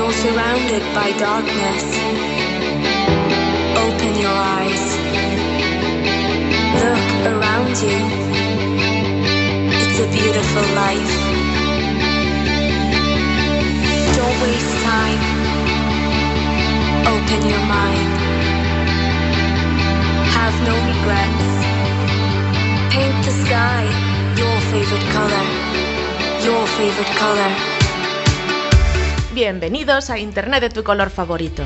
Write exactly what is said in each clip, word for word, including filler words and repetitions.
You're surrounded by darkness. Open your eyes. Look around you. It's a beautiful life. Don't waste time. Open your mind. Have no regrets. Paint the sky your favorite color. Your favorite color. Bienvenidos a Internet de tu color favorito.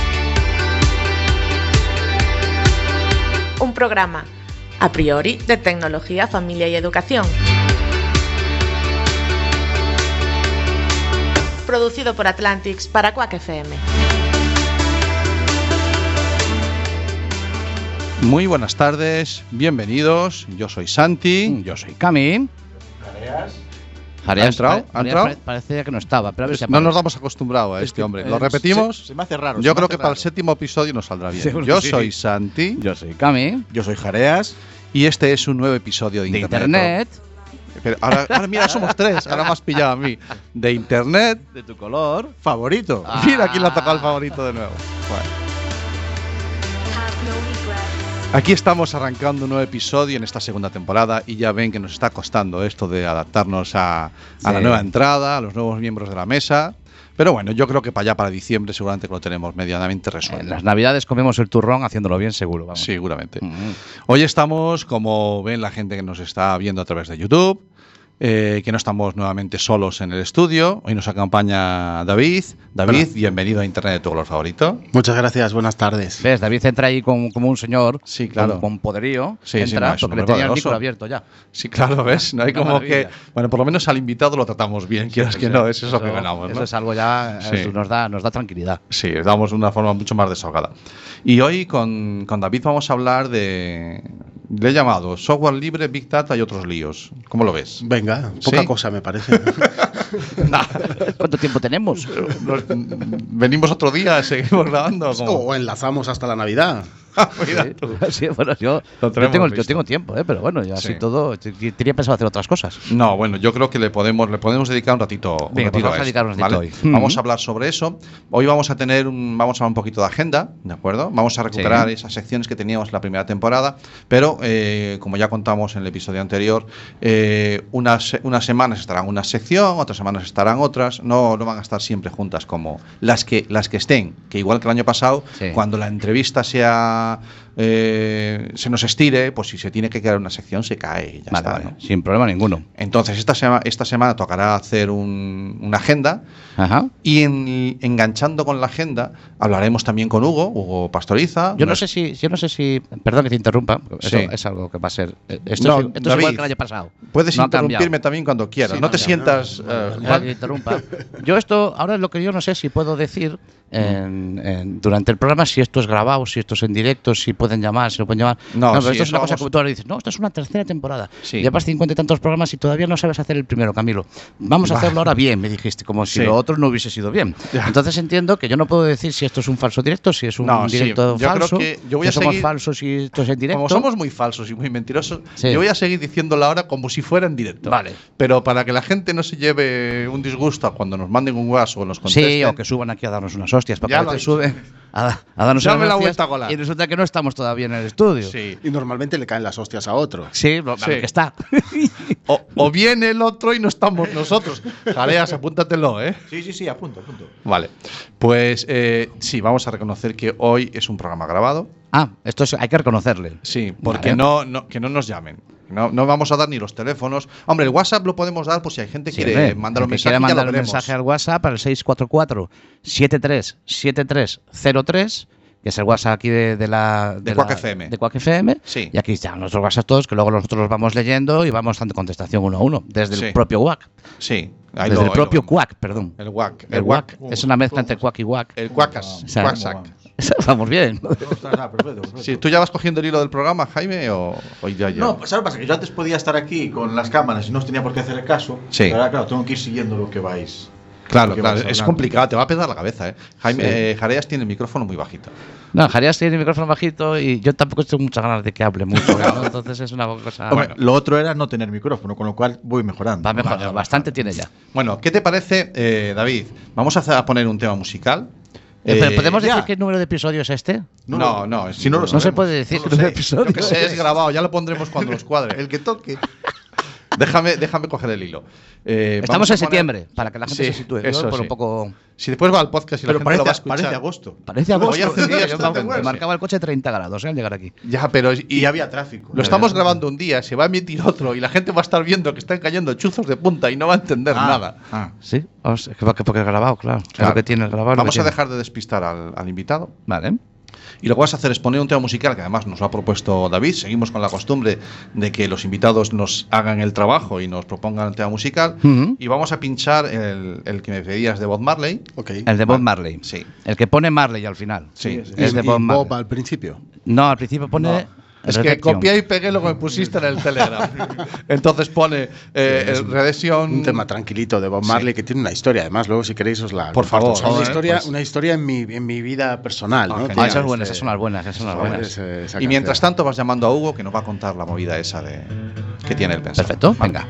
Un programa, a priori, de tecnología, familia y educación. Producido por Atlantics para Quack F M. Muy buenas tardes, bienvenidos. Yo soy Santi. Yo soy Cami. Jareas. Jareas, ¿Ha entrado? ¿Ha entrado? Pare- parecía que no estaba, pero a ver si No aparece. nos damos acostumbrados a este que, hombre. eh, ¿Lo repetimos? Se, se me hace raro. Yo se me creo hace que para el raro. séptimo episodio nos saldrá bien. Seguro Yo que sí. soy Santi Yo soy Cami. Yo soy Jareas. y este es un nuevo episodio de, De Internet. Internet. Pero ahora, ahora mira, somos tres. Ahora me has pillado a mí. De Internet. De tu color. Favorito. Ah. Mira quién le ha tocado el favorito de nuevo. Bueno. Have no regrets. Aquí estamos arrancando un nuevo episodio en esta segunda temporada y ya ven que nos está costando esto de adaptarnos a, a Sí. la nueva entrada, a los nuevos miembros de la mesa. Pero bueno, yo creo que para allá, para diciembre, seguramente que lo tenemos medianamente En resuelto. las navidades comemos el turrón haciéndolo bien seguro. Vamos. Seguramente. Mm. Hoy estamos, como ven la gente que nos está viendo a través de YouTube, eh, que no estamos nuevamente solos en el estudio. Hoy nos acompaña David. David, Hola. bienvenido a Internet de tu color favorito. Muchas gracias, buenas tardes. ¿Ves? David entra ahí con- como un señor. Sí, claro. Con, con poderío. Sí, sí, entra no, es un porque le hombre tenía el poderoso. micro abierto ya. Sí, claro, ¿ves? No hay Una como maravilla. que... Bueno, por lo menos al invitado lo tratamos bien, quieras que no, eso es lo que Eso- ganamos, ¿no? Eso es algo ya, Sí. eso nos da, nos da tranquilidad. Sí, damos una forma mucho más desahogada. Y hoy con, con David vamos a hablar de... Le he llamado software libre, Big Data y otros líos. ¿Cómo lo ves? Venga, poca ¿Sí? cosa me parece. ¿Cuánto tiempo tenemos? Nos- venimos otro día, seguimos grabando. ¿Cómo? O enlazamos hasta la Navidad. Mira Sí, tú. sí, bueno, yo, Lo yo, tenemos tengo, yo visto. tengo tiempo, ¿eh? Pero bueno, yo así Sí. todo, t- t- tenía pensado hacer otras cosas. No, bueno, yo creo que le podemos, le podemos dedicar un ratito, un Venga, pues ratito vamos a esto, dedicar un ratito ¿vale? hoy. Vamos Ujú. a hablar sobre eso. Hoy vamos a tener un, vamos a hablar un poquito de agenda, ¿de acuerdo? Vamos a recuperar Sí. esas secciones que teníamos en la primera temporada, pero eh, como ya contamos en el episodio anterior, eh, unas, unas semanas estarán una sección, otras semanas estarán otras, no, no van a estar siempre juntas como las que, las que estén, que igual que el año pasado, Sí. cuando la entrevista sea... eh, se nos estire, pues si se tiene que quedar una sección se cae y ya Vale, está, vale, ¿no? sin problema ninguno. Entonces, esta, sema- esta semana tocará hacer un- una agenda Ajá. y en- enganchando con la agenda hablaremos también con Hugo, Hugo Pastoriza. Yo no Nos- sé si, yo no sé si, perdón que te interrumpa, eso Sí. es algo que va a ser. eh, Esto, No, es, esto es David, igual que el año pasado. Puedes No ha interrumpirme cambiado. también cuando quieras, Sí, no no te ha sientas... cambiado. eh, Vale, Igual que te interrumpa. Yo esto, ahora lo que yo no sé si puedo decir en- en- durante el programa, si esto es grabado, si esto es en directo, si pueden llamar, si no pueden llamar. No, pero sí, esto es eso una cosa vamos- que tú ahora dices, no, esto es una tercera temporada. Sí. Llevas cincuenta y tantos programas y todavía no sabes hacer el primero, Camilo. Vamos a Va. hacerlo ahora bien, me dijiste, como si Sí. lo otro no hubiese sido bien. Ya. Entonces entiendo que yo no puedo decir si esto es un falso directo, si es un No, sí, directo yo creo falso, que yo voy a somos seguir- falsos y esto es en directo. Como somos muy falsos y muy mentirosos, Sí. yo voy a seguir diciéndolo ahora como si fuera en directo. Vale. Pero para que la gente no se lleve un disgusto cuando nos manden un WhatsApp o nos contesten. Sí, o que suban aquí a darnos unas hostias. Porque Ya a lo veces ha suben a, a darnos Dame unas la hostias vuelta a colar. y resulta que no estamos todavía en el estudio. Sí. Y normalmente le caen las hostias a otro. Sí, lo, Sí. que está. O, o viene el otro y no estamos nosotros. Jareas, apúntatelo, ¿eh? Sí, sí, sí, apunto, apunto. Vale. Pues eh, sí, vamos a reconocer que hoy es un programa grabado. Ah, esto es, hay que reconocerle. Sí, porque Vale. no, no, que no nos llamen. No, no vamos a dar ni los teléfonos. Hombre, el WhatsApp lo podemos dar por si hay gente que Sí, quiere hombre, mandar un el que mensaje. quiera ya mandar lo un veremos. mensaje al WhatsApp al seis cuatro cuatro, siete tres siete tres cero tres, que es el WhatsApp aquí de, de la De la- Quack F M. de Quack F M. Sí. Y aquí están nuestros WhatsApp todos, que luego nosotros los vamos leyendo y vamos dando contestación uno a uno, desde Sí. el propio Quack. Sí. ahí Desde lo- el ahí propio lo- Quack, perdón. El WAC. El Quack. Es una mezcla entre Quack y Quack. El Quackas. O sea, Quacksack. Vamos bien. Sí, ¿tú ya vas cogiendo el hilo del programa, Jaime, o, o ya ya? No, pues ¿sabes lo que pasa? Que yo antes podía estar aquí con las cámaras y no os tenía por qué hacer caso. Sí. Pero ahora, claro, tengo que ir siguiendo lo que vais. Claro, ¿Qué claro, vas a es hablar? complicado, te va a pegar la cabeza, ¿eh? Jaime Sí. eh, Jareas tiene el micrófono muy bajito. No, Jareas tiene el micrófono bajito y yo tampoco tengo muchas ganas de que hable mucho, ¿no? Entonces es una cosa... Hombre, bueno, lo otro era no tener micrófono, con lo cual voy mejorando. va mejor, bastante tiene ya. Bueno, ¿qué te parece, eh, David? Vamos a, hacer- a poner un tema musical. Eh, pero Eh, ¿podemos decir ya. qué número de episodio es este? No, no, es- Si no lo No se sabemos. puede decir no qué lo número sé. de episodio Yo que sé, es. es grabado, ya lo pondremos cuando nos cuadre. El que toque. Déjame, déjame coger el hilo. Eh, Estamos vamos a en poner- septiembre, para que la gente Sí, se sitúe. Yo eso por sí. un poco... Si después va al podcast y la Pero gente parece, lo va a escuchar. parece agosto. Parece Hoy agosto. hace días Yo está me- de huelga. marcaba el coche treinta grados, ¿eh? Al llegar aquí. Ya, pero y, Y había tráfico. lo estamos grabando un día, se va a emitir otro y la gente va a estar viendo que están cayendo chuzos de punta y no va a entender Ah, nada. ah. Sí, o sea, que porque es grabado, claro. Es Claro. lo que tiene el grabado. Vamos lo a que dejar de despistar al, al invitado. tiene. Vale. Y lo que vas a hacer es poner un tema musical que además nos lo ha propuesto David. Seguimos con la costumbre de que los invitados nos hagan el trabajo y nos propongan el tema musical. Ujú. Y vamos a pinchar el, el que me pedías de Bob Marley. Ok. El de Bob Marley. Sí. El que pone Marley al final. Sí. Y- Es de y Bob Marley. Bob al principio. No, al principio pone. Es que Redemption. copié y pegué lo que me pusiste en el Telegram. Entonces pone eh, Es el un- Redemption. Un tema tranquilito de Bob Marley que tiene una historia. Además, luego si queréis os la Por comparto. favor, O sea, una joder, historia, pues. una historia en mi, en mi vida personal. Ah, ¿no? genial. Ah, Tiene esas buenas, ese- esas son las buenas, esas son las buenas. ese- esa Y mientras canción. tanto vas llamando a Hugo que nos va a contar la movida esa de que tiene el pensado. Perfecto, venga.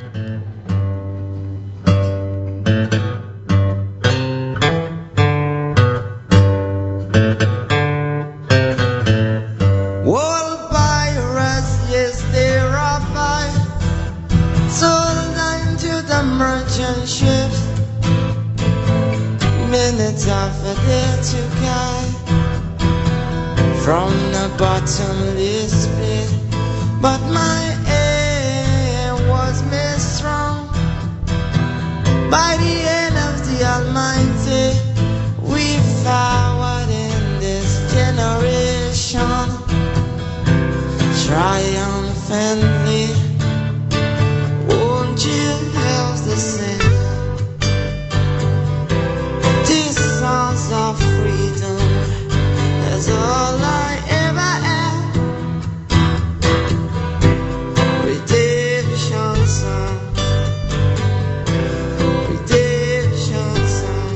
World pirates, yes, they are fine. Sold line to the merchant ships. Minutes after they took I from the bottomless pit. But my aim was made strong by the hand of the Almighty. We forward in this generation triumphantly. Won't you help the sing? These songs of freedom is all I ever had. Redemption song, redemption song.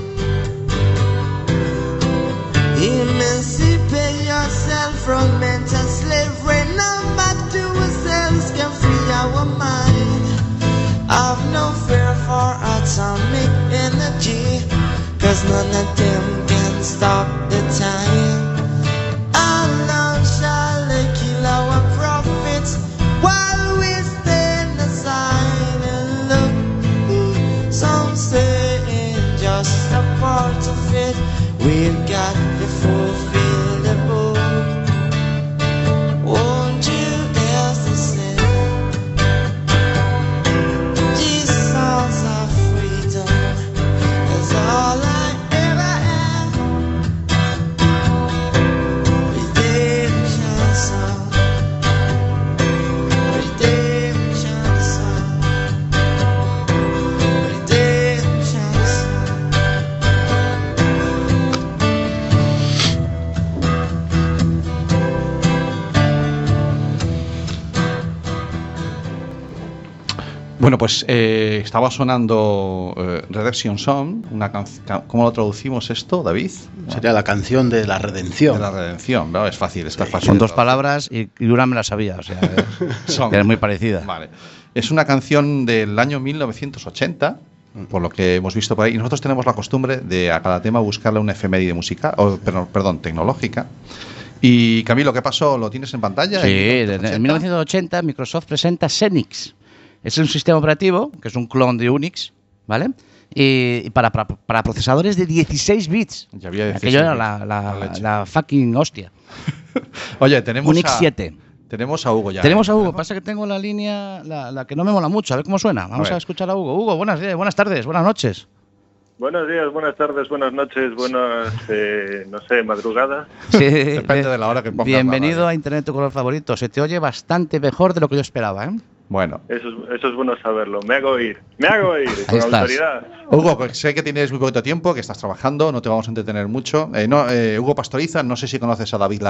Emancipate yourself from mental slavery. None but ourselves can free our mind. I've no fear for atomic energy, cause none of them can stop the time. How long shall they kill our prophets while we stand aside and look? Some say it's just a part of it. We've got to fulfill the book. Won't you else to sing these songs of freedom? Is all I ever had. Redemption song, redemption song, redemption song. Bueno, pues eh, estaba sonando eh, Redemption Song, una canción. ¿Cómo lo traducimos esto, David? Sería la canción de la redención. De la redención, ¿no? Es fácil, está fácil. Son de dos traducir. palabras y, y una me la sabía, o sea, es, Son- que es muy parecida. Vale. Es una canción del año mil novecientos ochenta, por lo que hemos visto por ahí. Y nosotros tenemos la costumbre de a cada tema buscarle una efeméride musical, o perdón, perdón, tecnológica. Y Camilo, ¿qué pasó? ¿Lo tienes en pantalla? Sí, ¿En en en mil novecientos ochenta Microsoft presenta Xenix. Es un sistema operativo que es un clon de Unix, ¿vale? Y, y para, para, para procesadores de dieciséis bits. Ya había dieciséis Aquello era bits, la, la la, leche. la fucking hostia. Oye, tenemos Unix a, siete. Tenemos a Hugo ya. Tenemos ¿eh? a Hugo, pasa que tengo la línea, la, la que no me mola mucho, a ver cómo suena. Vamos A a, ver. escuchar a Hugo. Hugo, buenas, días, buenas tardes, buenas noches. Buenos días, buenas tardes, buenas noches, buenas, eh, no sé, madrugadas. Sí, Depende de la hora que pongas la Bienvenido radio. a Internet, tu color favorito. Se te oye bastante mejor de lo que yo esperaba, ¿eh? Bueno. Eso es, eso es bueno saberlo. Me hago oír, me hago oír, con estás. autoridad. Hugo, pues sé que tienes muy poquito tiempo, que estás trabajando, no te vamos a entretener mucho. Eh, no, eh, Hugo Pastoriza, no sé si conoces a David Lareo, que está ahí con nosotros. Mm, Me suena bastante. Pues, Me suena bastante. Pues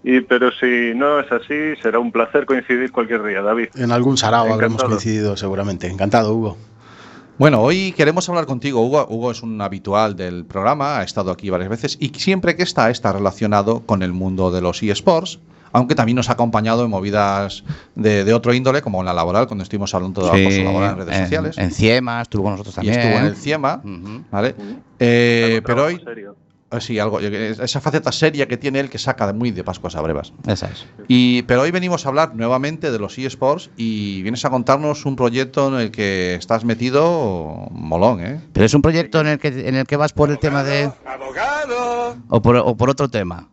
Y, pero si no es así, será un placer coincidir cualquier día, David. En algún sarao Encantado. habremos coincidido seguramente. Encantado, Hugo. Bueno, hoy queremos hablar contigo, Hugo. Hugo es un habitual del programa, ha estado aquí varias veces y siempre que está, está relacionado con el mundo de los eSports, aunque también nos ha acompañado en movidas de, de otro índole, como en la laboral, cuando estuvimos hablando de la cosa laboral en redes en, sociales. En CIEMA, estuvo con nosotros también. Y estuvo en el CIEMA, Uh-huh. ¿vale? Eh, Algo pero hoy... serio. Sí, algo, esa faceta seria que tiene él que saca de muy de Pascuas a brevas. Esa es. Y, pero hoy venimos a hablar nuevamente de los eSports y vienes a contarnos un proyecto en el que estás metido molón, ¿eh? Pero es un proyecto en el que en el que vas por el tema de... ¡Abogado! O por, o por otro tema.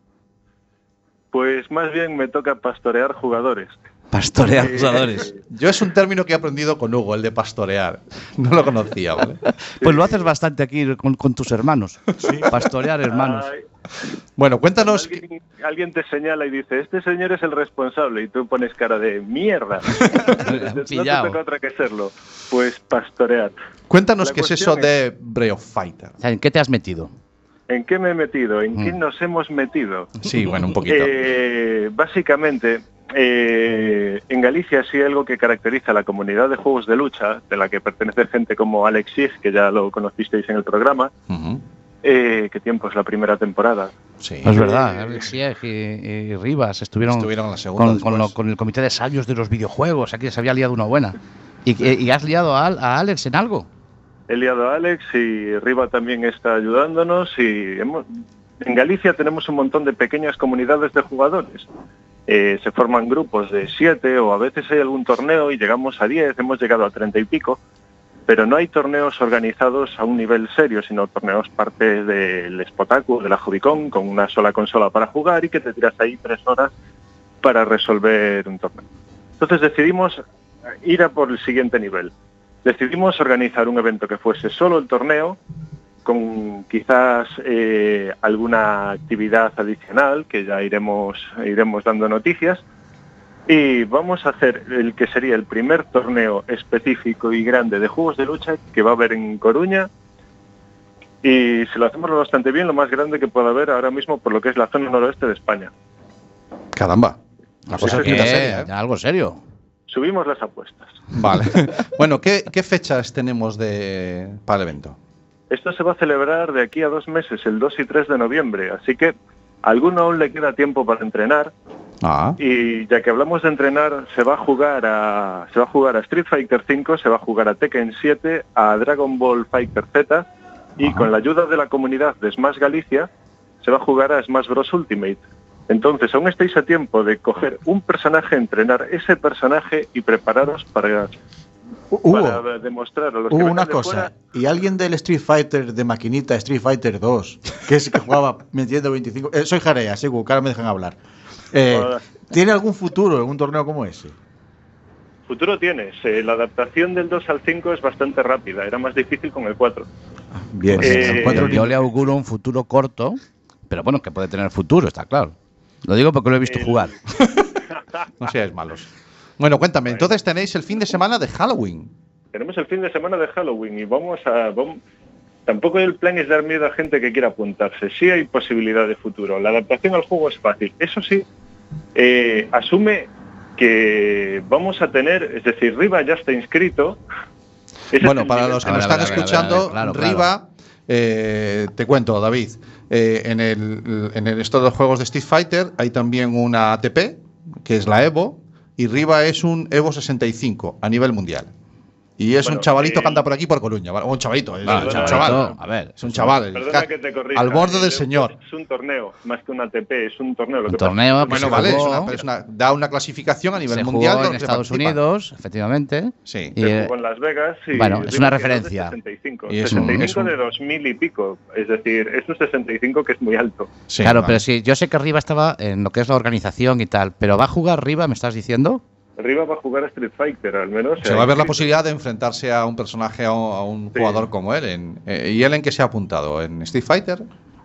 Pues más bien me toca pastorear jugadores. Pastorear Eh, jugadores. Yo es un término que he aprendido con Hugo, el de pastorear. No lo conocía, ¿vale? Pues lo haces bastante aquí con, con tus hermanos. Pastorear hermanos. Ay, Bueno, cuéntanos... que- alguien, alguien te señala y dice, este señor es el responsable, y tú pones cara de mierda. No te Pillao. toca otra que serlo. Pues pastorear. Cuéntanos La qué es eso cuestión de Breath of Fighter. O sea, ¿en qué te has metido? ¿En qué me he metido? ¿En Mm. qué nos hemos metido? Sí, bueno, un poquito. Eh, básicamente, eh, en Galicia sí hay algo que caracteriza a la comunidad de juegos de lucha, de la que pertenece gente como Alex Sig, que ya lo conocisteis en el programa, Ujú. eh, que tiempo es la primera temporada. Sí. Es verdad, Alex Sieg y, y Rivas estuvieron, Estuvieron en la segunda con, con, lo- después. con el comité de sabios de los videojuegos. Aquí se había liado una buena. ¿Y, y has liado a, Al- a Alex en algo? He liado a Alex y Riva también está ayudándonos y hemos, en Galicia tenemos un montón de pequeñas comunidades de jugadores. Eh, se forman grupos de siete o a veces hay algún torneo y llegamos a diez, hemos llegado a treinta y pico, pero no hay torneos organizados a un nivel serio, sino torneos parte del espectáculo, de la Jubicon, con una sola consola para jugar y que te tiras ahí tres horas para resolver un torneo. Entonces decidimos ir a por el siguiente nivel. Decidimos organizar un evento que fuese solo el torneo, con quizás eh, alguna actividad adicional, que ya iremos, iremos dando noticias, y vamos a hacer el que sería el primer torneo específico y grande de juegos de lucha que va a haber en Coruña, y si lo hacemos bastante bien, lo más grande que pueda haber ahora mismo por lo que es la zona noroeste de España. Caramba. La O sea cosa que, pinta seria, ¿eh? algo serio. Subimos las apuestas. Vale. Bueno, ¿qué, qué fechas tenemos de para el evento? Esto se va a celebrar de aquí a dos meses, el dos y tres de noviembre, así que a alguno aún le queda tiempo para entrenar. Ah, Y ya que hablamos de entrenar, se va a jugar a se va a jugar a Street Fighter cinco, se va a jugar a Tekken siete, a Dragon Ball Fighter Z y Ajá. con la ayuda de la comunidad de Smash Galicia se va a jugar a Smash Bros Ultimate. Entonces, aún estáis a tiempo de coger un personaje, entrenar ese personaje y prepararos para, Hugo, para demostrar a los que Hugo, vengan una de cosa. fuera. ¿Y alguien del Street Fighter de maquinita, Street Fighter dos, que es el que jugaba metiendo veinticinco? Eh, soy Jarea, sí, Hugo, que ahora me dejan hablar. Eh, Hola. ¿Tiene algún futuro en un torneo como ese? Futuro tienes. Eh, la adaptación del dos al cinco es bastante rápida, era más difícil con el cuatro. Bien, Eh, cuatro Yo, yo le auguro un futuro corto, pero bueno, que puede tener futuro, está claro. Lo digo porque lo he visto El- jugar. no seáis malos. Bueno, cuéntame, entonces tenéis el fin de semana de Halloween. Tenemos el fin de semana de Halloween y vamos a... Vamos, tampoco el plan es dar miedo a gente que quiera apuntarse. Sí hay posibilidad de futuro. La adaptación al juego es fácil. Eso sí, eh, asume que vamos a tener... Es decir, Riva ya está inscrito. Ese es Bueno, el para nivel. los que A nos ver, a están ver, a ver, a ver, escuchando, claro, claro. Riva, eh, te cuento, David, eh, en el en el esto de los juegos de Street Fighter hay también una A T P, que es la Evo, y Riva es un Evo sesenta y cinco a nivel mundial. Y es Bueno, un chavalito eh, que anda por aquí, por Coruña, ¿vale? O un chavalito, es Vale, un vale, chaval. vale. A ver, es un chaval. Perdona que te corrija. Al borde El del Evo señor. Es un torneo, más que una A T P, es un torneo. Lo Un que pasa torneo, es que pues Bueno, se vale, es jugó- una, es una- da una clasificación a nivel se mundial. jugó de en los que Estados participan. Unidos, efectivamente. Sí. Y, se eh, jugó en Las Vegas y bueno, es Riva una quedó de referencia. sesenta y cinco. Y es un- sesenta y cinco es un- de dos mil y pico. Es decir, es un sesenta y cinco que es muy alto. Sí, claro, vale. pero sí, yo sé que Riva estaba en lo que es la organización y tal, pero ¿va a jugar Riva, me estás diciendo? Riva va a jugar a Street Fighter, al menos. Se va a ver la inscrito. posibilidad de enfrentarse a un personaje, a un, a un Sí. jugador como él. En, eh, ¿Y él en qué se ha apuntado? ¿En Street Fighter?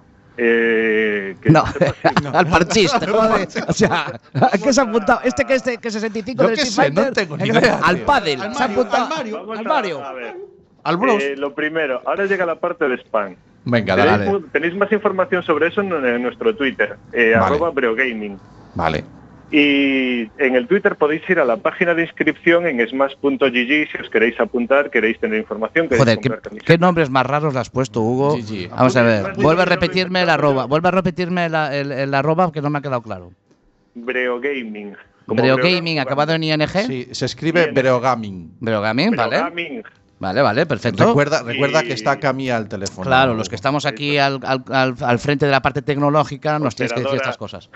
Eh, que No, sepa si- al parchista, joder. O sea, ¿a qué se ha apuntado? ¿Este que es de que sesenta y cinco Yo del qué Street sé, no Fighter? tengo ni idea, Al tío. pádel, Al se ha Mario, apuntado. al Mario. Vamos Al a- Mario. a ver. Al Bros. Eh, lo primero, ahora llega la parte de spam. Venga, Tenéis, dale. mu- tenéis más información sobre eso en, en nuestro Twitter, eh, Vale. arroba breogaming. Vale. Y en el Twitter podéis ir a la página de inscripción en smash punto g g si os queréis apuntar, queréis tener información, queréis Joder, ¿qué, comprar camisetas. qué nombres más raros le has puesto, Hugo? G G. Vamos a ver, Oye, vuelve a yo lo he repetirme el inventado arroba, yo. vuelve a repetirme la- el, el arroba que no me ha quedado claro. Breo Gaming. Como Breo Breogam Gaming, jugando. acabado en I N G. Sí, se escribe Bien. Breogaming. Breo Gaming, Breo vale. Gaming. Vale, vale, perfecto. Recuerda, recuerda Y- que está Camilla al teléfono. Claro, los que estamos aquí al, al, al, al frente de la parte tecnológica nos tienes que decir Operadora. estas cosas.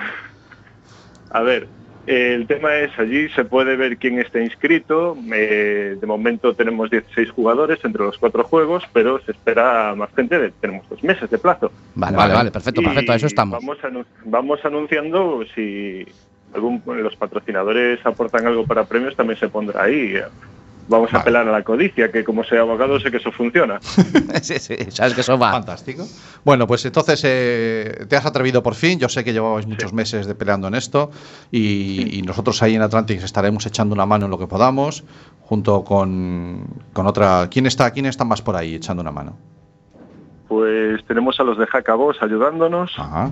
A ver, eh, el tema es, allí se puede ver quién está inscrito. Eh, de momento tenemos dieciséis jugadores entre los cuatro juegos, pero se espera más gente. De- tenemos dos meses de plazo. Vale, Vale. vale, vale, perfecto, Y perfecto, a eso estamos. Vamos, anu- vamos anunciando si algún, los patrocinadores aportan algo para premios, también se pondrá ahí. Vamos a Vale. apelar a la codicia, que como soy abogado sé que eso funciona. Sí, sí, sabes que eso va. Fantástico. Bueno, pues entonces eh, te has atrevido por fin. Yo sé que llevabais muchos meses de peleando en esto y, y nosotros ahí en Atlantic estaremos echando una mano en lo que podamos, junto con, con otra. ¿Quién está, quién está más por ahí echando una mano? Pues tenemos a los de Hackabos ayudándonos, Ajá.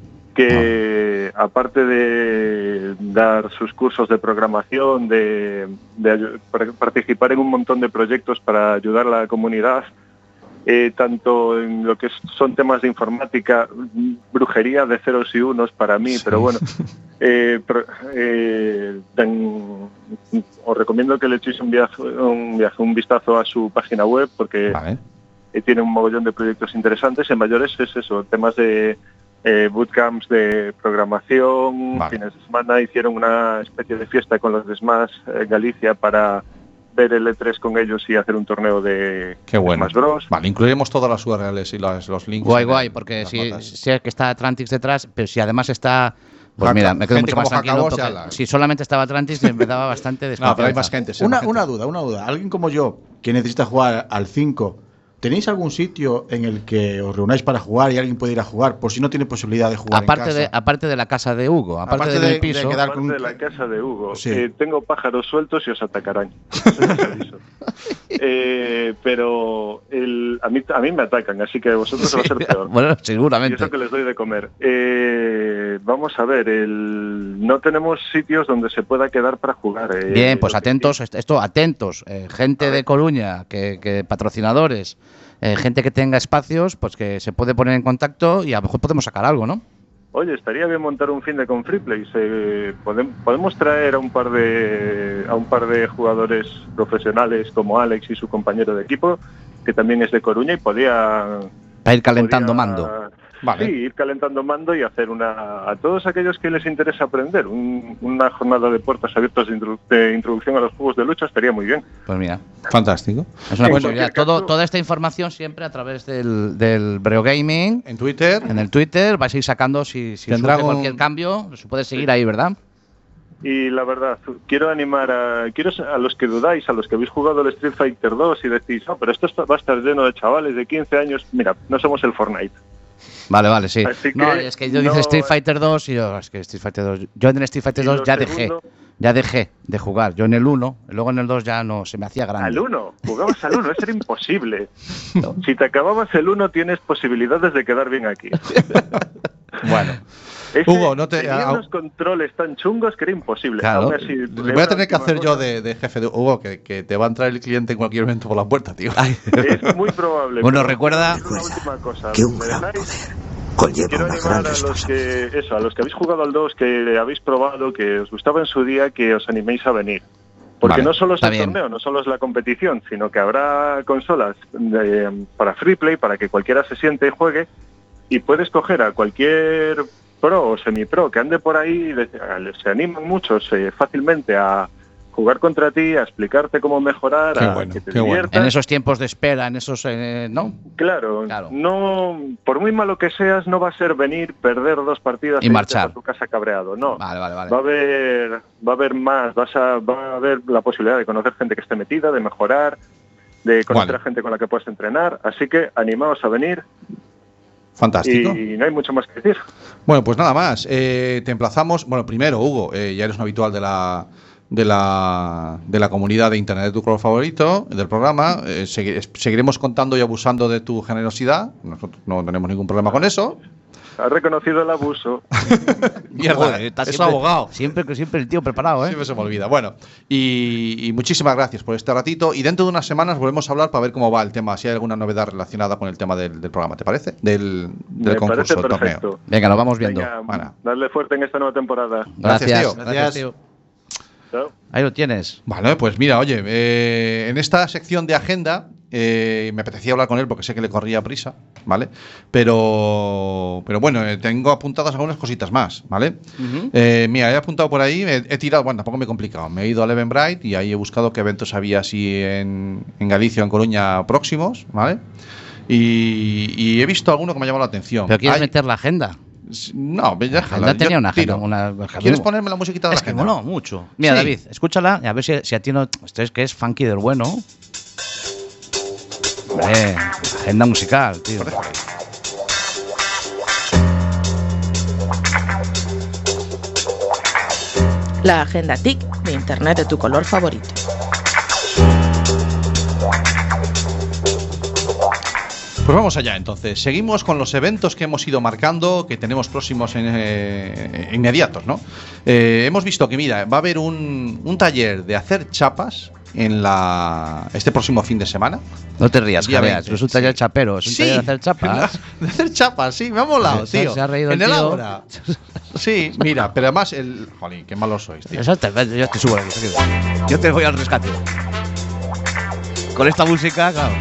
que aparte de dar sus cursos de programación, de, de ayu- par- participar en un montón de proyectos para ayudar a la comunidad, eh, tanto en lo que es- son temas de informática, brujería de ceros y unos para mí, pero bueno, eh, pro- eh, tan- os recomiendo que le echéis un viaje, un viaje, un vistazo a su página web, porque Vale. eh, tiene un mogollón de proyectos interesantes. En mayores es eso, temas de eh, bootcamps de programación. Vale. Fines de semana hicieron una especie de fiesta con los de Smash eh, Galicia para ver el E tres con ellos y hacer un torneo de Qué bueno. Smash Bros. Vale, incluiremos todas las U R Ls y los, los links. Guay, en guay, el- porque las si notas. sé que está Atlantis detrás, pero si además está. Pues Jaca- mira, me quedo gente mucho más como tranquilo. Jacabos, porque ya la- si solamente estaba Atlantis, me daba bastante No, desconfianza. pero hay más gente. sí, hay Una, más gente. una duda, una duda. Alguien como yo, que necesita jugar al cinco, ¿tenéis algún sitio en el que os reunáis para jugar y alguien puede ir a jugar por si no tiene posibilidad de jugar Aparte en de, casa? aparte de la casa de Hugo, aparte, Aparte del de- de piso. quedar- Aparte con- de la casa de Hugo. Sí. Eh, tengo pájaros sueltos y os atacarán. Eso os aviso. Eh, pero el, a, mí, a mí me atacan, así que a vosotros va a ser peor. Bueno, Y seguramente. eso que les doy de comer. Eh, vamos a ver, el, no tenemos sitios donde se pueda quedar para jugar. eh, Bien, pues lo que atentos, sí- est- esto, atentos. eh, gente de Coruña, que, que patrocinadores, eh, gente que tenga espacios, pues que se puede poner en contacto y a lo mejor podemos sacar algo, ¿no? Oye, estaría bien montar un fin de con Freeplay. Se, podem- podemos traer a un par de a un par de jugadores profesionales como Alex y su compañero de equipo, que también es de Coruña y podía Para ir calentando podía- mando. Vale. Sí, ir calentando mando y hacer una a todos aquellos que les interesa aprender un- una jornada de puertas abiertas de, introdu- de introducción a los juegos de lucha estaría muy bien. Pues mira, Fantástico. es una En posibilidad. cualquier Todo, caso- toda esta información siempre a través del, del Breo Gaming. En Twitter. En el Twitter vais a ir sacando si, si Tendrá surge un- cualquier cambio, se puede seguir ahí, ¿verdad? Y la verdad, quiero animar a quiero a los que dudáis, a los que habéis jugado el Street Fighter dos y decís, no, pero esto está- va a estar lleno de chavales de quince años. Mira, no somos el Fortnite. Vale, vale, sí. Así que No, es que yo no- dice Street Fighter dos y yo, es que Street Fighter dos. Yo en el Street Fighter Y dos lo ya dejé. segundo- Ya dejé de jugar. Yo en el uno, luego en el dos ya no, se me hacía grande. Al uno, jugabas al uno, eso era imposible. Si te acababas el uno tienes posibilidades de quedar bien aquí. Bueno. Ese Hugo, no te- tenía a- unos controles tan chungos que era imposible. Claro. Aún así, Voy a tener que hacer yo de... de, de jefe de Hugo, que, que te va a entrar el cliente en cualquier momento por la puerta, tío. Es muy probable. Bueno, pero recuerda- una última cosa. que un ¿Me gran dejáis? poder conlleva Quiero una animar gran a los responsabilidad. que, eso, a los que habéis jugado al dos, que habéis probado, que os gustaba en su día, que os animéis a venir. Porque Vale, no solo es está el bien. torneo, no solo es la competición, sino que habrá consolas de- para Freeplay, para que cualquiera se siente y juegue, y puedes coger a cualquier pro o semi-pro que ande por ahí, y de- se animan muchos eh, fácilmente a jugar contra ti, a explicarte cómo mejorar, Qué a bueno, que te qué bueno. diviertas. En esos tiempos de espera, en esos, eh, ¿no? Claro, Claro. no, por muy malo que seas, no va a ser venir, perder dos partidas Y irte marchar. a tu casa cabreado, no. Vale, vale, vale. Va a haber, va a haber más, vas a, va a haber la posibilidad de conocer gente que esté metida, de mejorar, de conocer Vale. a gente con la que puedes entrenar, así que animaos a venir Fantástico. y no hay mucho más que decir. Bueno, pues nada más. Eh, te emplazamos. Bueno, primero, Hugo, eh, ya eres un habitual de la de la de la comunidad de Internet de tu color favorito, del programa. Eh, segui- seguiremos contando y abusando de tu generosidad. Nosotros no tenemos ningún problema con eso. ha reconocido el abuso. Mierda, Joder, está es siempre- abogado. Siempre, siempre el tío preparado, ¿eh? Siempre se me olvida. Bueno, y, y muchísimas gracias por este ratito. Y dentro de unas semanas volvemos a hablar para ver cómo va el tema, si hay alguna novedad relacionada con el tema del, del programa, ¿te parece? Del, del Me concurso, parece del torneo. perfecto. Venga, lo vamos viendo. Venga, Bueno. darle fuerte en esta nueva temporada. Gracias, tío. Gracias, tío. Chao. Ahí lo tienes. Vale, pues mira, oye, eh, en esta sección de agenda eh, me apetecía hablar con él porque sé que le corría prisa, ¿vale? Pero, pero bueno, eh, tengo apuntadas algunas cositas más, ¿vale? Eh, mira, he apuntado por ahí, he, he tirado, bueno, tampoco me he complicado, me he ido al Eventbrite y ahí he buscado qué eventos había así en, en Galicia o en Coruña próximos, ¿vale? Y, y he visto alguno que me ha llamado la atención. ¿Pero quieres Hay- meter la agenda? No, déjala. agenda yo tenía una agenda, tiro. una- ¿Quieres ponerme la musiquita de la Es que agenda? moló mucho. Mira, Sí. David, escúchala y a ver si, si a ti no. Esto es que es funky del bueno. Hombre, agenda musical, tío. Por favor. La agenda TIC de Internet de tu color favorito. Pues vamos allá entonces. Seguimos con los eventos que hemos ido marcando, que tenemos próximos en, eh, inmediatos, ¿no? Eh, hemos visto que, mira, va a haber un, un taller de hacer chapas en la este próximo fin de semana. No te rías, Día Javier. veinte, Es un taller sí. chapero, es un taller de hacer chapas. De hacer chapas, sí, me ha molado, Se- tío. se ha reído el en el tío. Ágora. Sí, mira, pero además el. Jolín, qué malos sois, tío. Exacto, yo te subo aquí. Yo te voy al rescate. Con esta música, claro.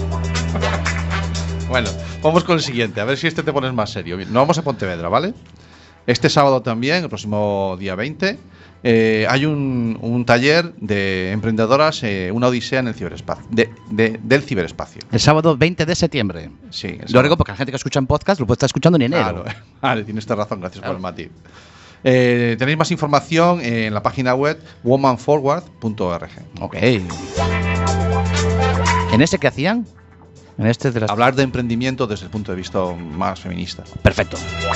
Bueno, vamos con el siguiente, a ver si este te pones más serio. Bien, nos vamos a Pontevedra, ¿vale? Este sábado también, el próximo día veinte, eh, hay un, un taller de emprendedoras, eh, una odisea en el ciberespacio, de, de- del ciberespacio. El sábado veinte de septiembre. Sí, el Lo sábado. digo porque la gente que escucha en podcast lo puede estar escuchando en enero. Claro, vale, tienes razón, gracias por el matiz. Eh, tenéis más información en la página web woman forward punto org. Ok. ¿En ese qué hacían? En este de las... Hablar de emprendimiento desde el punto de vista más feminista. Perfecto.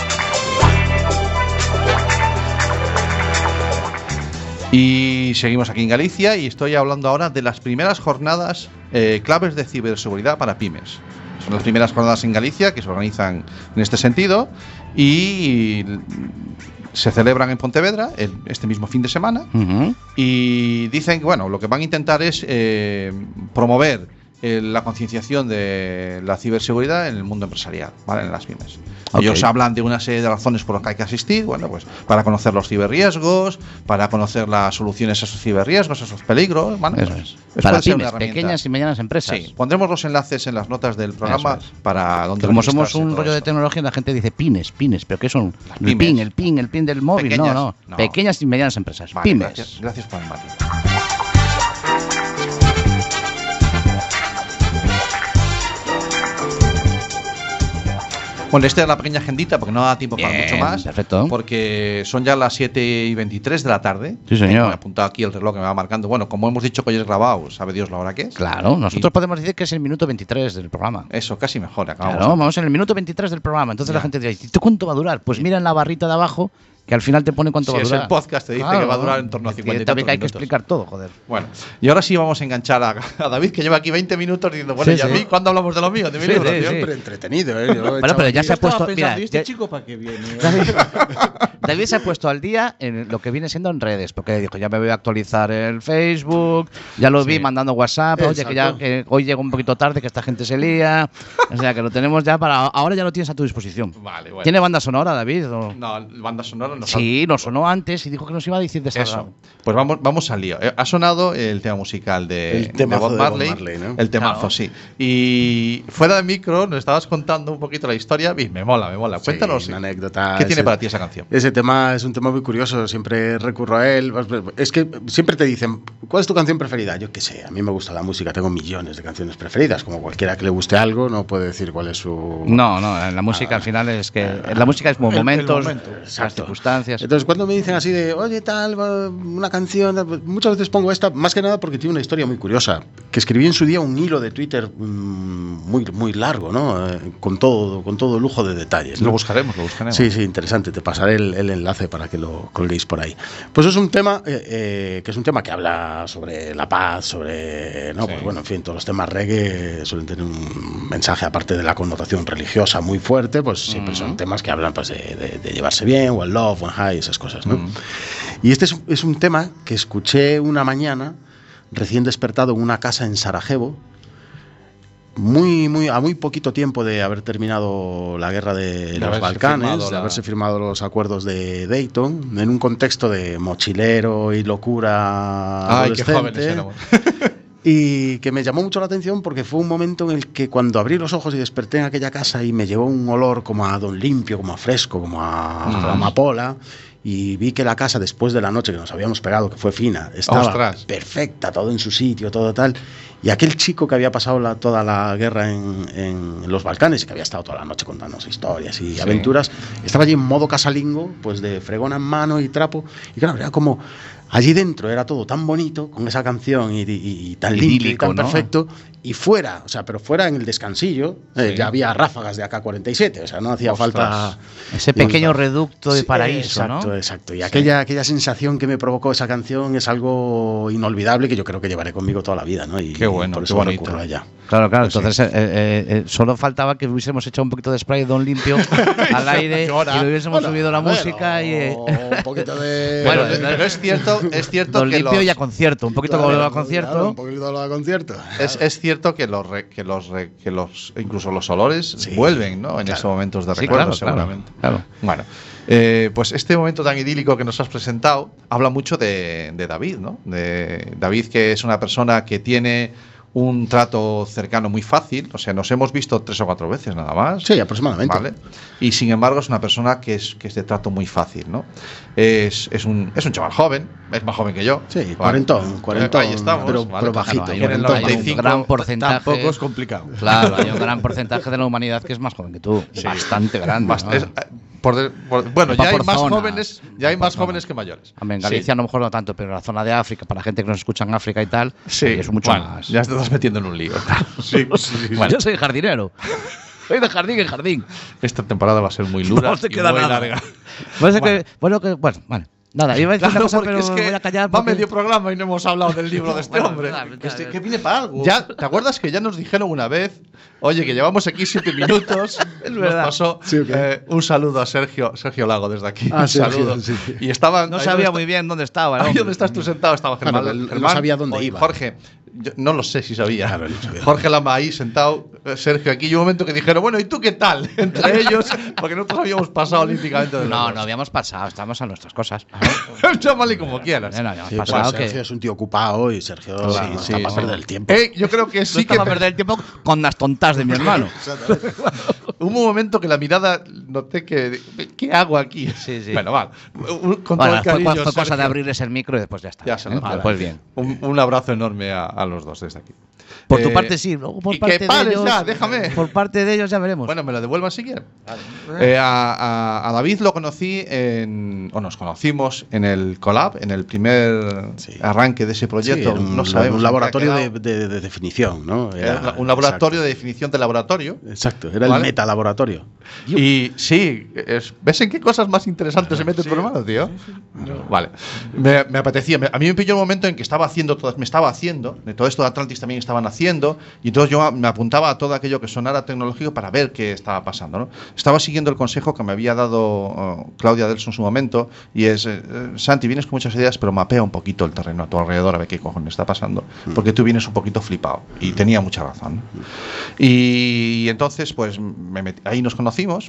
Y seguimos aquí en Galicia y estoy hablando ahora de las primeras jornadas eh, claves de ciberseguridad para pymes. Son las primeras jornadas en Galicia que se organizan en este sentido y se celebran en Pontevedra el- este mismo fin de semana. Ujú. Y dicen que bueno, lo que van a intentar es eh, promover eh, la concienciación de la ciberseguridad en el mundo empresarial, ¿vale? En las pymes. Ok. Ellos hablan de una serie de razones por las que hay que asistir, bueno, pues para conocer los ciberriesgos, para conocer las soluciones a esos ciberriesgos, a esos peligros, ¿vale? Eso Pues, es. eso Para puede ser una pymes, herramienta. pequeñas y medianas empresas. Sí, pondremos los enlaces en las notas del programa Eso es. para donde Que como somos registrarse un todo rollo de esto. tecnología, la gente dice pines, pines, pero ¿qué son? El pymes. pin, el pin, el pin del móvil. Pequeñas, no, no, no. Pequeñas y medianas empresas. Vale, pymes. Gracias, gracias por el matiz. Bueno, esta es la pequeña agendita porque no da tiempo para Bien, mucho más. perfecto. Porque son ya las siete y veintitrés de la tarde. Sí, señor. Me he apuntado aquí el reloj que me va marcando. Bueno, como hemos dicho que hoy es grabado, sabe Dios la hora que es. Claro, nosotros Y podemos decir que es el minuto veintitrés del programa. Eso, casi mejor. Acabamos. Claro, vamos en el minuto veintitrés del programa. Entonces Ya. la gente dirá, ¿y tú cuánto va a durar? Pues mira en la barrita de abajo, que al final te pone cuánto Si va a es durar. el podcast, te dice que va a durar en torno a Que cincuenta y también tantos hay que minutos. explicar todo, joder. Bueno, y ahora sí vamos a enganchar a, a David, que lleva aquí veinte minutos diciendo, bueno, Sí, ¿y a sí. mí cuándo hablamos de lo mío? De mi Sí, libro, sí, tío? sí. Siempre entretenido, ¿eh? Yo lo he Bueno, echado pero ya aquí. se ha Estaba puesto. pensando, Mira, ¿y este ya- chico para qué viene? David, David se ha puesto al día en lo que viene siendo en redes, porque dijo, ya me voy a actualizar el Facebook, ya lo vi Sí. mandando WhatsApp, oye, que ya Exacto. que hoy llega un poquito tarde, que esta gente se lía. O sea, que lo tenemos ya para... Ahora ya lo tienes a tu disposición. Vale, bueno. ¿Tiene banda sonora, David? o- No, banda sonora no Sí, nos sonó antes y dijo que nos iba a decir de esa Eso. Pues vamos, vamos al lío. Eh, Ha sonado el tema musical de, El temazo de Bob de Bob Marley. Marley, ¿no? El temazo, Claro. sí. Y fuera de micro nos estabas contando un poquito la historia. Y me mola, me mola. Sí, Cuéntanos. una anécdota. ¿Qué tiene Ese- para ti esa canción? Ese tema es un tema muy curioso, siempre recurro a él. Es que siempre te dicen, ¿cuál es tu canción preferida? Yo qué sé, a mí me gusta la música, tengo millones de canciones preferidas, como cualquiera que le guste algo, no puede decir cuál es su... No, no, en la música al final es que... En la música es como El- el momentos, momento. las Exacto. circunstancias... Entonces, cuando me dicen así de, oye, tal, va, una canción, pues, muchas veces pongo esta, más que nada porque tiene una historia muy curiosa, que escribí en su día un hilo de Twitter mmm, muy, muy largo, ¿no? Eh, con todo, con todo lujo de detalles, ¿no? Lo buscaremos, lo buscaremos. Sí, sí, interesante. Te pasaré el, el enlace para que lo colguéis por ahí. Pues es un tema eh, eh, que es un tema que habla sobre la paz, sobre, no, Sí. pues bueno, en fin, todos los temas reggae suelen tener un mensaje, aparte de la connotación religiosa muy fuerte, pues siempre Mm. son temas que hablan pues de, de- de llevarse bien, one love, one high, esas cosas, ¿no? Mm. Y este es, es un tema que escuché una mañana, recién despertado en una casa en Sarajevo, muy, muy, a muy poquito tiempo de haber terminado la guerra de, De los haberse Balcanes, firmado de la- haberse firmado los acuerdos de Dayton, en un contexto de mochilero y locura Ay, qué jóvenes adolescente. éramos. Y que me llamó mucho la atención porque fue un momento en el que cuando abrí los ojos y desperté en aquella casa y me llevó un olor como a don limpio, como a fresco, como a, Mm. a amapola, y vi que la casa, después de la noche que nos habíamos pegado, que fue fina, estaba Ostras. perfecta, todo en su sitio, todo tal. Y aquel chico que había pasado la- toda la guerra en, en los Balcanes y que había estado toda la noche contándonos historias y Sí. aventuras, estaba allí en modo casalingo, pues de fregona en mano y trapo. Y claro, era como allí dentro era todo tan bonito, con esa canción y, y- y tan limpio y Idílico, tan ¿no? perfecto. Y fuera, o sea, pero fuera en el descansillo, eh, Sí. ya había ráfagas de A K cuarenta y siete, o sea, no hacía Ostras. falta. Ese pequeño reducto de Sí, paraíso, exacto, ¿no? Exacto, y aquella, aquella sensación que me provocó esa canción es algo inolvidable que yo creo que llevaré conmigo toda la vida, ¿no? Y, Qué bueno, y por qué eso bonito. recurro a ella. Claro, claro. Pues sí. Entonces, eh, eh, eh, solo faltaba que hubiésemos echado un poquito de spray Don Limpio al aire Llora. y le hubiésemos Bueno, subido la bueno, música y. eh, un poquito de. Pero, Bueno, pero es cierto, es cierto Don que Limpio los, y a concierto, un poquito Claro, como lo a claro, concierto. un poquito de concierto. es, es cierto que los re- que los re- que los incluso los olores Sí. vuelven, ¿no? En Claro. esos momentos de Sí, recuerdo, claro, claro, seguramente. claro. Bueno, eh, pues este momento tan idílico que nos has presentado habla mucho de, de David, ¿no? De David, que es una persona que tiene un trato cercano muy fácil, o sea, nos hemos visto tres o cuatro veces nada más. Sí, aproximadamente. ¿Vale? Y sin embargo es una persona que es, que es de trato muy fácil, ¿no? Es, es, un, es un chaval joven, es más joven que yo. Sí, ¿vale? cuarentón, cuarentón, Ahí estamos, pero- ¿vale? pero bajito, Claro, hay cuarentón, un Hay noventa y un cinco, gran porcentaje. Tampoco es complicado. Claro, hay un gran porcentaje de la humanidad que es más joven que tú. Bastante grande. Bast- ¿no? es- eh, por de- por- bueno, Va ya hay por más zonas. jóvenes, ya hay Va por más zonas. jóvenes que mayores. Hombre, en Sí. Galicia a lo mejor no tanto, pero en la zona de África, para la gente que nos escucha en África y tal, Sí, es mucho bueno, más. Ya te estás metiendo en un lío. Sí, bueno, Yo soy jardinero. Soy de jardín en jardín. esta temporada va a ser muy dura No te y queda muy nada. larga. Bueno, Bueno. que, bueno, que, bueno, vale. Nada, iba a decir Claro, una cosa, porque pero es me que voy a callar. va porque- medio programa y no hemos hablado del libro de este Bueno, hombre. verdad, Que, este- verdad. que viene para algo. Ya, ¿te acuerdas que ya nos dijeron una vez, oye, que llevamos aquí siete minutos? Nos verdad. pasó Sí, ok. eh, un saludo a Sergio, Sergio Lago desde aquí. Ah, un Sergio, saludo. sí. Y estaban. No ahí sabía donde muy bien dónde estaba. el Ahí hombre. donde estás tú sentado estaba Germán. Claro, él- él no Germán, sabía dónde oye, iba. Jorge, yo no lo sé si sabía. Claro, él no sabía. Jorge Lama ahí sentado, eh, Sergio aquí. Y un momento que dijeron, bueno, ¿y tú qué tal? Entre ellos, porque nosotros habíamos pasado olímpicamente. de los No, dos. no habíamos pasado, estábamos a nuestras cosas. Llámale como quieras. No, no, habíamos Sí, pero pasado Sergio que. es un tío ocupado y Sergio Sí, no sí, está para sí. perder el tiempo. Eh, yo creo que No sí que estaba a perder el tiempo con las tontas de mi hermano. hubo un momento que la mirada noté que ¿qué hago aquí? Sí, sí. Bueno, vale. Un- Con todo Bueno, el fue, cariño, fue cosa Sergio. de abrirles el micro y después ya está. Ya se ¿eh? lo Vale, nada. pues bien. Un, un abrazo enorme a, a los dos desde aquí. Por tu Eh, parte sí, luego por y parte que de pares ellos. ya, déjame. Por parte de ellos ya veremos. Bueno, me lo devuelvan si quieren. Eh, a, a- a David lo conocí en, o nos conocimos en el Collab, en el primer Sí. arranque de ese Sí, proyecto. era un, no sabemos un laboratorio en qué ha de, quedado. de- de definición, ¿no? Era un laboratorio de definición de laboratorio. Exacto, era ¿Vale? el metalaboratorio. Y sí, es- ¿ves en qué cosas más interesantes se mete tu hermano, tío? Vale. Me, me apetecía. me- a mí me pilló un momento en que estaba haciendo, todo, me estaba haciendo, de todo esto de Atlantis también estaban haciendo, y entonces yo me apuntaba a todo aquello que sonara tecnológico para ver qué estaba pasando, ¿no? Estaba siguiendo el consejo que me había dado uh, Claudia Delson en su momento, y es, eh, eh, Santi, vienes con muchas ideas, pero mapea un poquito el terreno a tu alrededor a ver qué cojones está pasando, porque tú vienes un poquito flipado, y tenía mucha razón, ¿no? Y, entonces, pues, me metí- ahí nos conocimos,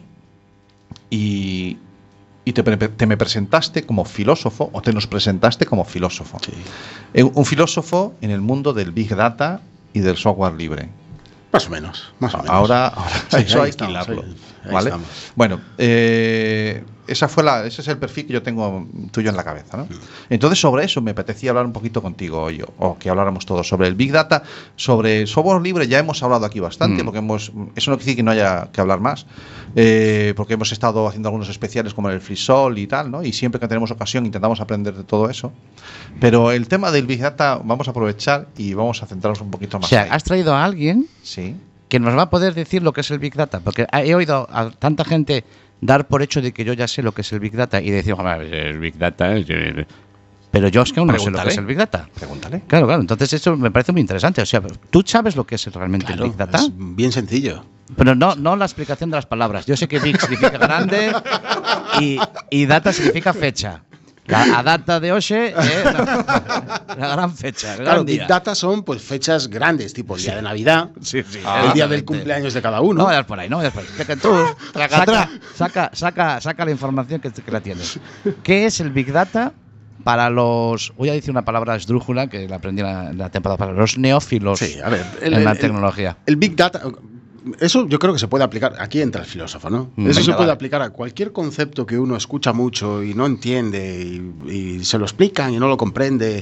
y, y te, pre- te me presentaste como filósofo, o te nos presentaste como filósofo. Sí. Eh, Un filósofo en el mundo del Big Data y del software libre. Más o menos, más o menos. Ahora, ahora Sí, eso ahí hay que estamos, hilarlo. ahí- ahí ¿Vale? estamos. Bueno, eh, esa fue la, ese es el perfil que yo tengo tuyo en la cabeza, ¿no? Entonces, sobre eso me apetecía hablar un poquito contigo hoy, o, o que habláramos todos sobre el Big Data, sobre software libre. Ya hemos hablado aquí bastante, Mm. porque hemos, eso no quiere decir que no haya que hablar más, eh, porque hemos estado haciendo algunos especiales como el FreeSol y tal, ¿no? Y siempre que tenemos ocasión intentamos aprender de todo eso. Pero el tema del Big Data vamos a aprovechar y vamos a centrarnos un poquito O más. sea, ahí. has traído a alguien Sí. que nos va a poder decir lo que es el Big Data, porque he oído a tanta gente dar por hecho de que yo ya sé lo que es el Big Data y decir, el Big Data es... Pero yo es que aún no sé lo que es el Big Data. Pregúntale. Claro, claro. Entonces eso me parece muy interesante. O sea, ¿tú sabes lo que es realmente Claro, el Big Data? es bien sencillo. Pero no, no la explicación de las palabras. Yo sé que Big significa grande y, y Data significa fecha. La a data de Oxe, eh, la, la gran fecha. El Claro, gran Big día. Data son pues fechas grandes, tipo el día de Navidad, Sí, sí. el Ah, día del exactamente. cumpleaños de cada uno. No vayas por ahí, no vayas por ahí. Saca, tú, saca, saca, saca, saca la información que, que la tienes. ¿Qué es el Big Data para los... Voy a decir una palabra esdrújula que la aprendí en la, en la temporada para los neófilos Sí, a ver, en el- la el- tecnología. El Big Data, eso yo creo que se puede aplicar, aquí entra el filósofo, ¿no? Mm, Eso venga, se puede va. aplicar a cualquier concepto que uno escucha mucho y no entiende y, y se lo explican y no lo comprende.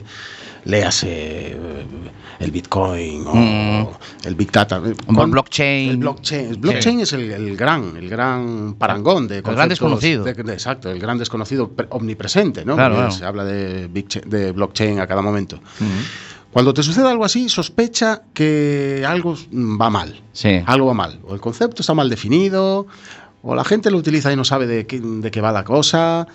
Léase eh, el Bitcoin o Mm. el Big Data. Como el blockchain. El blockchain, el blockchain es el, el gran, el gran parangón de gran conceptos desconocido. de- de- exacto, el gran desconocido pre- omnipresente, ¿no? Claro, Porque claro. se habla de, big cha- de blockchain a cada momento. Cuando te sucede algo así, sospecha que algo va mal. Sí. Algo va mal. O el concepto está mal definido, o la gente lo utiliza y no sabe de qué, de qué va la cosa,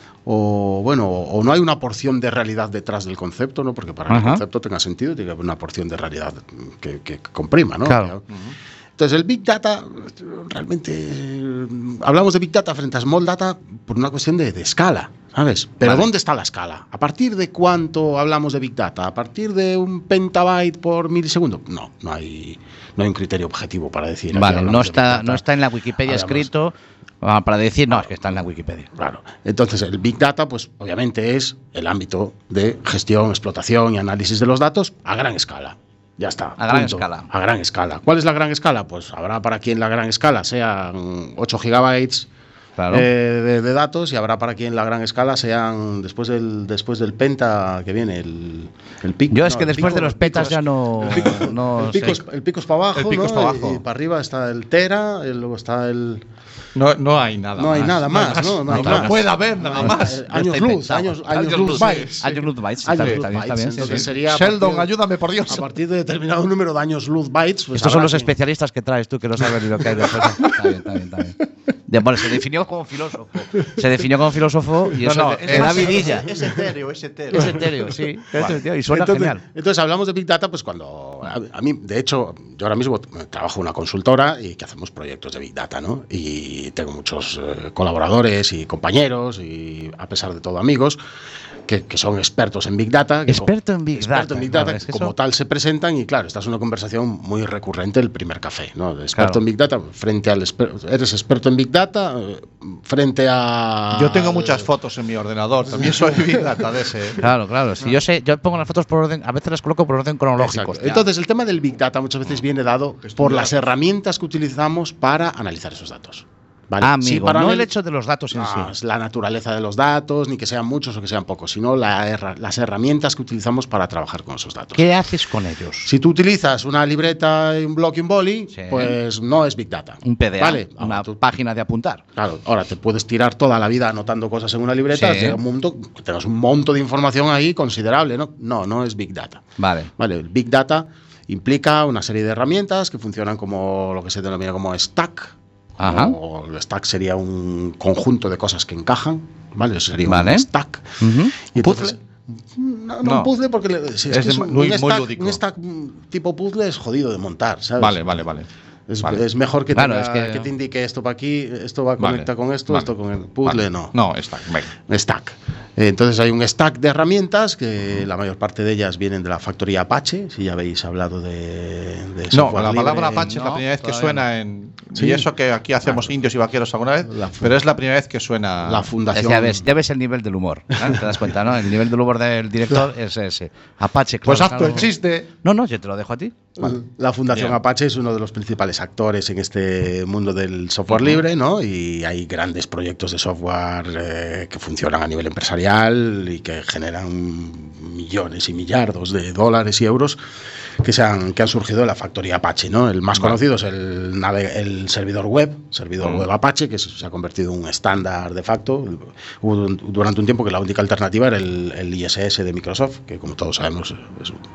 o bueno, o no hay una porción de realidad detrás del concepto, ¿no? Porque para que el Ajá. concepto tenga sentido tiene que haber una porción de realidad que, que comprima, ¿no? Claro. Entonces el Big Data, realmente, eh, hablamos de Big Data frente a Small Data por una cuestión de, de escala, ¿sabes? Pero Vale. ¿dónde está la escala? ¿A partir de cuánto hablamos de Big Data? ¿A partir de un pentabyte por milisegundo? No, no hay, no hay un criterio objetivo para decir. aquí Vale, hablamos no de Big está, Data. no está en la Wikipedia Hablamos- escrito ah, para decir, no, es que está en la Wikipedia. Claro. Entonces, el Big Data, pues obviamente es el ámbito de gestión, explotación y análisis de los datos a gran escala. Ya está. A gran punto. escala. A gran escala. ¿Cuál es la gran escala? Pues habrá para quien la gran escala sean ocho gigabytes Claro. eh, de, de datos y habrá para quien la gran escala sean después del después del penta que viene el, el pico. Yo es no, que el después pico- de los el pico petas es- ya no, el pico, no el pico sé. es, el pico es para abajo, El pico ¿no? es para abajo. Y, y para arriba está el tera, y luego está el No, no hay nada no más. hay nada más, ¿no? No hay No nada. puede haber nada más. Eh, años está luz, inventado. años, años Años luz luz, bytes. Años luz bytes, Años está, luz está bien, está bytes, bien, sí, entonces sí. sería a Sheldon, partir de- ayúdame por Dios. A partir de determinado número de años luz bytes. pues Estos son habrá los que- especialistas que traes tú, que no saben ni lo que hay después. Está bien, está bien, está bien. De- bueno, se definió como filósofo. Se definió como filósofo y No, eso no, le- le da vidilla. Es etéreo, es etéreo. Es etéreo, sí. Es etéreo y suena entonces, genial. entonces hablamos de Big Data, pues cuando a, a mí, de hecho, yo ahora mismo trabajo en una consultora y que hacemos proyectos de Big Data, ¿no? Y tengo muchos eh, colaboradores y compañeros y a pesar de todo amigos que, que son expertos en Big Data. Que Experto en Big experto Data, en Big Data, claro, es que como eso- tal se presentan y claro, esta es una conversación muy recurrente el primer café, ¿no? De experto Claro. en Big Data frente al exper- eres experto en Big Data eh, frente a Yo tengo muchas fotos en mi ordenador. También soy Big Data de ese. ¿eh? Claro, claro. Si yo sé, yo pongo las fotos por orden, a veces las coloco por orden cronológico. Exacto. hostia. Entonces, el tema del Big Data muchas veces viene dado por las herramientas que utilizamos para analizar esos datos. ¿Vale? Ah, amigo, Sí, para no anal- el hecho de los datos en No, sí. es la naturaleza de los datos, ni que sean muchos o que sean pocos, sino la herra- las herramientas que utilizamos para trabajar con esos datos. ¿Qué haces con ellos? Si tú utilizas una libreta, y un bloc y un boli, Sí. pues no es Big Data. Un P D A, Vale. una Ahora tú- página de apuntar. Claro, ahora te puedes tirar toda la vida anotando cosas en una libreta, Sí. llega un momento que tengas un monto de información ahí considerable, ¿no? No, no es Big Data. Vale. Vale, el Big Data implica una serie de herramientas que funcionan como lo que se denomina como stack. Ajá. O el stack sería un conjunto de cosas que encajan, ¿vale? Eso sería Vale. un stack. Ujú. Y entonces- No. No, no, un puzzle porque le- si es, Es que es de- un, muy- un muy stack, lúdico. un stack mm, tipo puzzle es jodido de montar, ¿sabes? Vale, vale, vale. Es, Vale. es mejor que, Claro, tenga- es que- que te indique esto para aquí, esto va a Vale, conectar con esto, vale, esto con el puzzle, vale. no. No, está. Venga. Stack. Eh, Entonces hay un stack de herramientas que la mayor parte de ellas vienen de la factoría Apache, si ya habéis hablado de, de No, software la libre. palabra Apache es la no, primera vez que todavía suena en. Sí. Y eso que aquí hacemos indios y vaqueros alguna vez, La fu- pero es la primera vez que suena. La fundación. Ya ves, ya ves el nivel del humor. ¿eh? Te das cuenta, ¿no? El nivel del humor del director es ese. Apache, claro. Pues haz tú claro. el chiste. No, no, yo te lo dejo a ti. La Fundación Bien. Apache es uno de los principales actores en este mundo del software libre, ¿no? Y hay grandes proyectos de software eh, que funcionan a nivel empresarial y que generan millones y millardos de dólares y euros que, se han, que han surgido de la factoría Apache, ¿no? El más Vale. conocido es el, nave- el servidor web, servidor Mm. web Apache, que se ha convertido en un estándar de facto. Hubo un- durante un tiempo que la única alternativa era el, el I S S de Microsoft, que como todos sabemos es un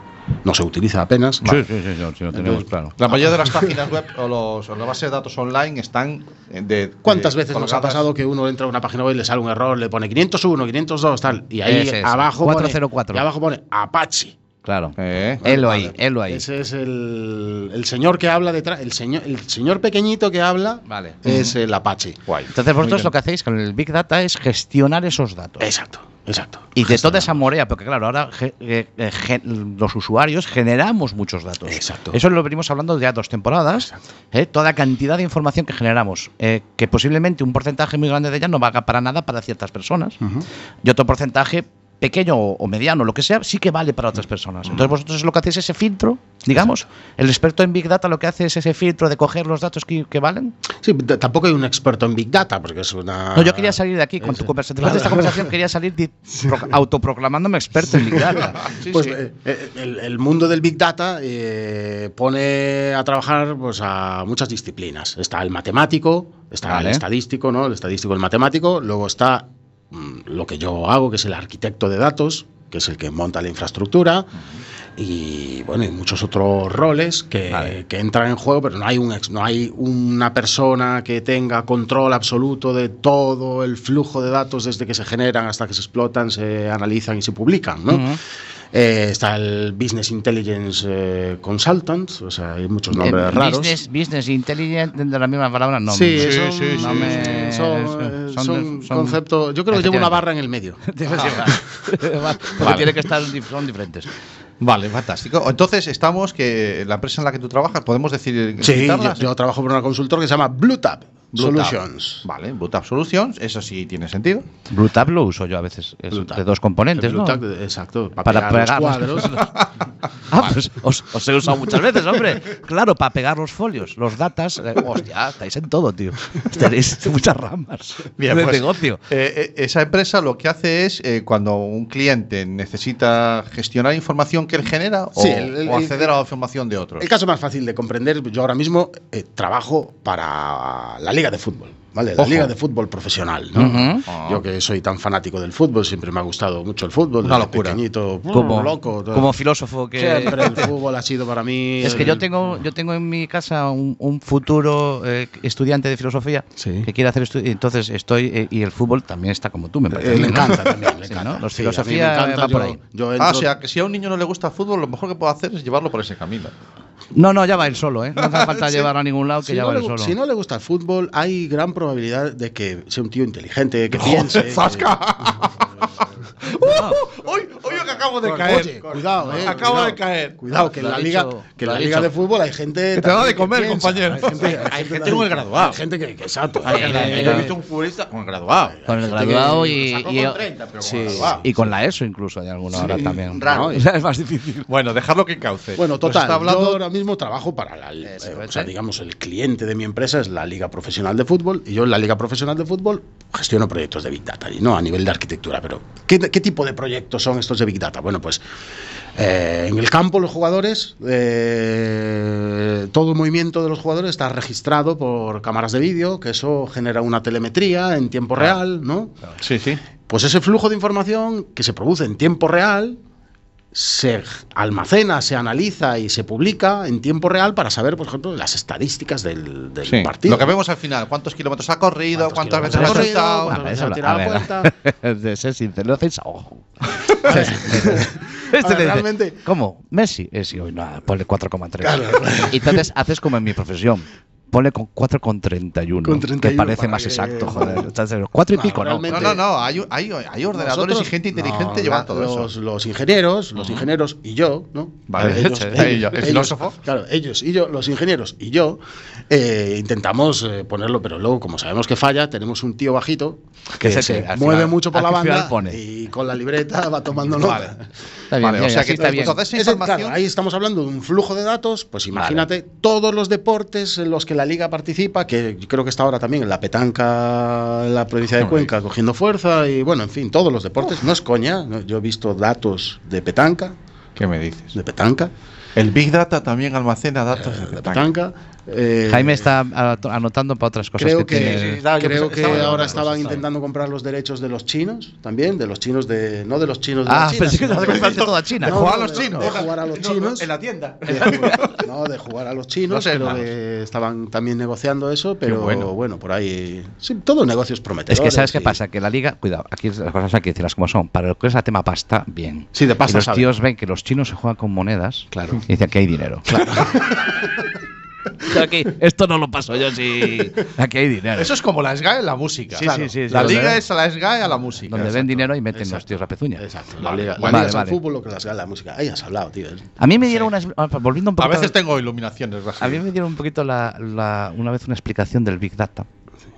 no se utiliza apenas. Sí, sí, sí, sí, sí, lo tenemos claro. La mayoría de las páginas web o, los, o las bases de datos online están de. ¿Cuántas de, veces nos ha colgadas? pasado que uno entra a una página web y le sale un error, le pone quinientos uno, quinientos dos, tal, y ahí Ese es, abajo cuatrocientos cuatro. pone, y abajo pone Apache. Claro. Eh. Helo ahí, helo ahí. Ese es el, el señor que habla detrás, el señor, el señor pequeñito que habla Vale. es el Apache. Guay. Entonces Muy vosotros bien. lo que hacéis con el Big Data es gestionar esos datos. Exacto, exacto. Y de toda esa morea, porque claro, ahora ge- eh, eh, gen- los usuarios generamos muchos datos. Exacto. Eso lo venimos hablando ya dos temporadas. eh, toda cantidad de información que generamos, eh, que posiblemente un porcentaje muy grande de ella no valga para nada para ciertas personas. Ujú. Y otro porcentaje pequeño o o mediano, lo que sea, sí que vale para otras personas. Entonces vosotros lo que hacéis es ese filtro, digamos. El experto en Big Data lo que hace es ese filtro de coger los datos que, que valen. Sí, t- tampoco hay un experto en Big Data, porque es una. No, yo quería salir de aquí con Ese. tu conversación. Después de esta conversación quería salir di- pro- autoproclamándome experto en Big Data. Sí, Pues sí. eh, eh, el, el mundo del Big Data eh, pone a trabajar pues, a muchas disciplinas. Está el matemático, está Vale. el estadístico, ¿no? El estadístico, el matemático. Luego está mm, lo que yo hago, que es el arquitecto de datos, que es el que monta la infraestructura. Y bueno, y muchos otros roles que, Vale. que entran en juego, pero no hay un ex- no hay una persona que tenga control absoluto de todo el flujo de datos desde que se generan hasta que se explotan, se analizan y se publican, ¿no? Ujú. Eh, está el Business Intelligence eh, Consultant, o sea, hay muchos nombres Eh, raros. Business, business intelligent, de la misma palabra, no. Sí, Sí, son, sí, sí, no me- son, son- eh, son- son son- conceptos. Yo creo que lleva una barra en el medio. Porque Vale. tiene que estar, dif- son diferentes. Vale, fantástico. Entonces, estamos que la empresa en la que tú trabajas, podemos decir. Sí, yo, citarla? yo trabajo por una consultora que se llama BlueTap Blue Tab. Solutions. Vale, Blue Tab Solutions, eso sí tiene sentido. BlueTab lo uso yo a veces, es BlueTab. de dos componentes, El ¿no? BlueTab, exacto, para, Para pegar, pegar los los- cuadros. Ah, pues os, os he usado muchas veces, hombre. Claro, para pegar los folios, los datas. eh, hostia, estáis en todo, tío. Tenéis muchas ramas Bien, de pues, negocio. eh, eh, esa empresa lo que hace es eh, cuando un cliente necesita gestionar información que él genera o, Sí, el- el- o acceder a la información de otros. El caso más fácil de comprender, yo ahora mismo eh, trabajo para la Liga de Fútbol, ¿vale? La Ojo. Liga de Fútbol Profesional, ¿no? Ujú. Ah. Yo que soy tan fanático del fútbol, siempre me ha gustado mucho el fútbol. Una desde locura. Pequeñito, Como, loco. todo. como filósofo que. Siempre el fútbol ha sido para mí. Es que el- yo tengo, yo tengo en mi casa un, un futuro eh, estudiante de filosofía Sí. que quiere hacer estudios. Entonces estoy. eh, y el fútbol también está como tú, me parece. Eh, le ¿no? encanta también, le Sí, encanta. ¿no? Los Sí, a mí me filosofía encanta, va por yo- ahí. yo Ah, entro- o sea, que si a un niño no le gusta el fútbol, lo mejor que puede hacer es llevarlo por ese camino. No, no, ya va él solo, ¿eh? No hace falta Sí. llevarlo a ningún lado, que si ya no va le él gu- solo. si no le gusta el fútbol, hay gran probabilidad de que sea un tío inteligente, que piense. que- ¡Uy! ¡Uy, que acabo de Oye, cuidado, eh. Acabo cuidado. de caer. Cuidado, que en Lo la ha liga, dicho- que en lo la ha liga dicho. de fútbol hay gente. Que te va también de comer, piensa. compañero. Hay gente, Hay gente con el graduado. Hay gente que, que exacto. Hay hay gente gente que- que- He visto un futbolista con el graduado. Con el gente graduado que y, Sacó y, con treinta, pero sí. con el graduado. y con la ESO incluso, hay alguna hora también. raro. ¿no? Es más difícil. Bueno, dejarlo que cauce. Bueno, Nos total, está hablando- yo ahora mismo trabajo para la eh, Eso, o sea, ¿eh? digamos, el cliente de mi empresa es la Liga Profesional de Fútbol y yo en la Liga Profesional de Fútbol gestiono proyectos de Big Data, y no a nivel de arquitectura, pero ¿qué, qué tipo de proyectos son estos de Big Data? Bueno, pues eh, en el campo los jugadores, eh, todo el movimiento de los jugadores está registrado por cámaras de vídeo, que eso genera una telemetría en tiempo real, ¿no? Sí, sí. Pues ese flujo de información que se produce en tiempo real se almacena, se analiza y se publica en tiempo real para saber, por ejemplo, las estadísticas del, del Sí, partido. lo que vemos al final, cuántos kilómetros ha corrido, ¿Cuántos cuántas veces ha kilómetros ha corrido? saltado. Bueno, Bueno, se eso ha lo- tirado a a ver, puerta. de ser sincero, lo hacéis a ojo. Este Ahora, le dice, realmente- ¿cómo? ¿Messi? Eh, sí, hoy no, ponle cuatro coma tres. Claro. Y entonces haces como en mi profesión. Ponle con cuatro coma treinta y uno. Con treinta y uno que parece para más que- exacto, joder. Entonces, cuatro y No, pico, ¿no? realmente- No, no, no, hay, hay, hay ordenadores Nosotros- y gente inteligente no, llevan la- todo los, eso. Los ingenieros, los ingenieros y yo, ¿no? Vale, ellos, sí, ellos- y yo, el ellos- filósofo. Claro, ellos y yo, los ingenieros y yo, eh, intentamos eh, ponerlo, pero luego, como sabemos que falla, tenemos un tío bajito que, es el se que al mueve final- mucho por al la que al final banda pone. y con la libreta va tomando nota. Vale. Está bien, Vale, bien, o sea así que está bien. toda esa Ese- información. claro, ahí estamos hablando de un flujo de datos, pues imagínate todos los deportes en los que la liga participa, que yo creo que está ahora también en la petanca en la provincia de No, Cuenca cogiendo fuerza y bueno, en fin, todos los deportes, no es coña, ¿no? Yo he visto datos de petanca, ¿Qué me dices? de petanca, El Big Data también almacena datos de de petanca. petanca, Eh, Jaime está anotando para otras cosas Creo que, que, tiene. sí, sí, claro, yo creo pensaba- que estaba ahora hablando estaban cosas, intentando comprar los derechos de los chinos también, de los chinos de. No de los chinos de Ah, la China, pensé que sino te compraste toda China. No, ¿De jugar no, a los de- chinos? De jugar a los No, no, chinos. en la tienda. de jugar- no, de jugar a los chinos, No sé, pero hermanos. que estaban también negociando eso, pero bueno. bueno. por ahí. Sí, todos negocios prometedores. Es que ¿sabes qué y- pasa? Que la liga, cuidado, aquí las cosas hay que decirlas como son. Para lo que es el tema pasta, bien. Sí, de pasta Y los saben. tíos ven que los chinos se juegan con monedas Claro. y dicen que hay dinero. Claro. Aquí, esto no lo paso yo si aquí hay dinero. Eso es como la S G A E en la música. Sí, sí, sí, sí, La donde liga ven- es la S G A E a la música. donde ven dinero y meten los tíos la pezuña. Exacto. La Vale, liga, la bueno, liga es vale, el vale. fútbol, lo que las gana la música. Ahí has hablado, tío. A mí me dieron unas volviendo un A poquito veces tengo iluminaciones, a Rafael. mí me dieron un poquito la, la- una vez una explicación del Big Data.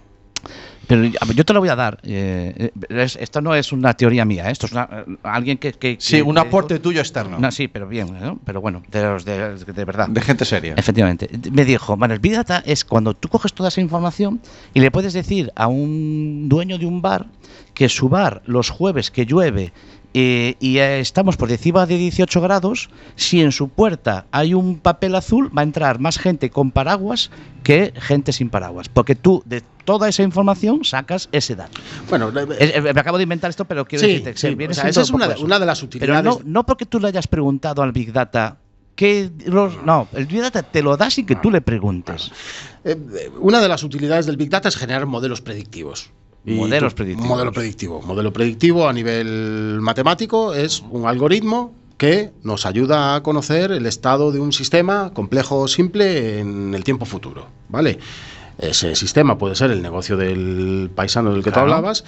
Pero yo te lo voy a dar. eh, eh, es- esto no es una teoría mía, ¿eh? Esto es una, eh, alguien que, que- Sí, que- un que aporte dijo- tuyo externo. No, sí, pero bien, ¿no? Pero bueno, de, los de, de verdad. De gente seria. Efectivamente. Me dijo, bueno, el Big Data es cuando tú coges toda esa información y le puedes decir a un dueño de un bar que su bar los jueves que llueve eh, y eh, estamos por encima de dieciocho grados, si en su puerta hay un papel azul, va a entrar más gente con paraguas que gente sin paraguas. Porque tú de toda esa información sacas ese dato. Bueno, Eh, eh, me acabo de inventar esto, pero quiero sí, decirte que sí, viene o sea, siendo esa es un una, poco de- eso. una de las Pero utilidades. no, no porque tú le hayas preguntado al Big Data que los, no, el Big Data te lo da sin que tú le preguntes. Eh, eh, una de las utilidades del Big Data es generar modelos predictivos. Y Modelos tú- predictivos. Modelo predictivo. Modelo predictivo a nivel matemático es un algoritmo que nos ayuda a conocer el estado de un sistema complejo o simple en el tiempo futuro, ¿vale? Ese sistema puede ser el negocio del paisano del que Claro. tú hablabas